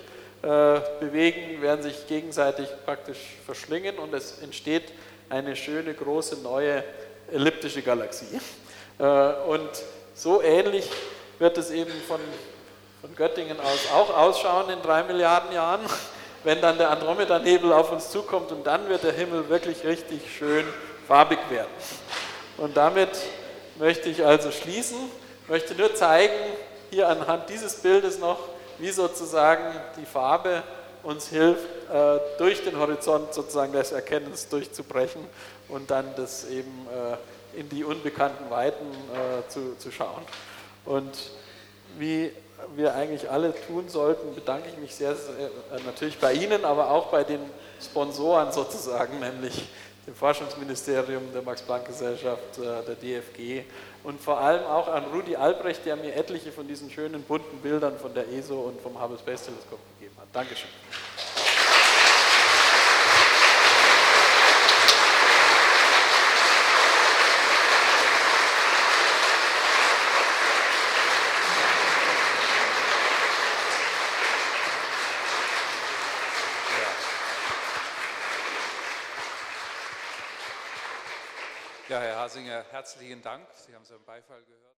S2: bewegen, werden sich gegenseitig praktisch verschlingen und es entsteht eine schöne, große, neue elliptische Galaxie. Und so ähnlich wird es eben von Göttingen aus auch ausschauen in 3 Milliarden Jahren, wenn dann der Andromeda-Nebel auf uns zukommt und dann wird der Himmel wirklich richtig schön farbig werden. Und damit möchte ich also schließen, möchte nur zeigen, hier anhand dieses Bildes noch, wie sozusagen die Farbe uns hilft, durch den Horizont sozusagen des Erkennens durchzubrechen und dann das eben in die unbekannten Weiten zu schauen. Und wie wir eigentlich alle tun sollten, bedanke ich mich sehr, sehr natürlich bei Ihnen, aber auch bei den Sponsoren sozusagen, nämlich dem Forschungsministerium, der Max-Planck-Gesellschaft, der DFG und vor allem auch an Rudi Albrecht, der mir etliche von diesen schönen bunten Bildern von der ESO und vom Hubble Space Teleskop gegeben hat. Dankeschön.
S1: Ja, Herr Hasinger, herzlichen Dank. Sie haben seinen Beifall gehört.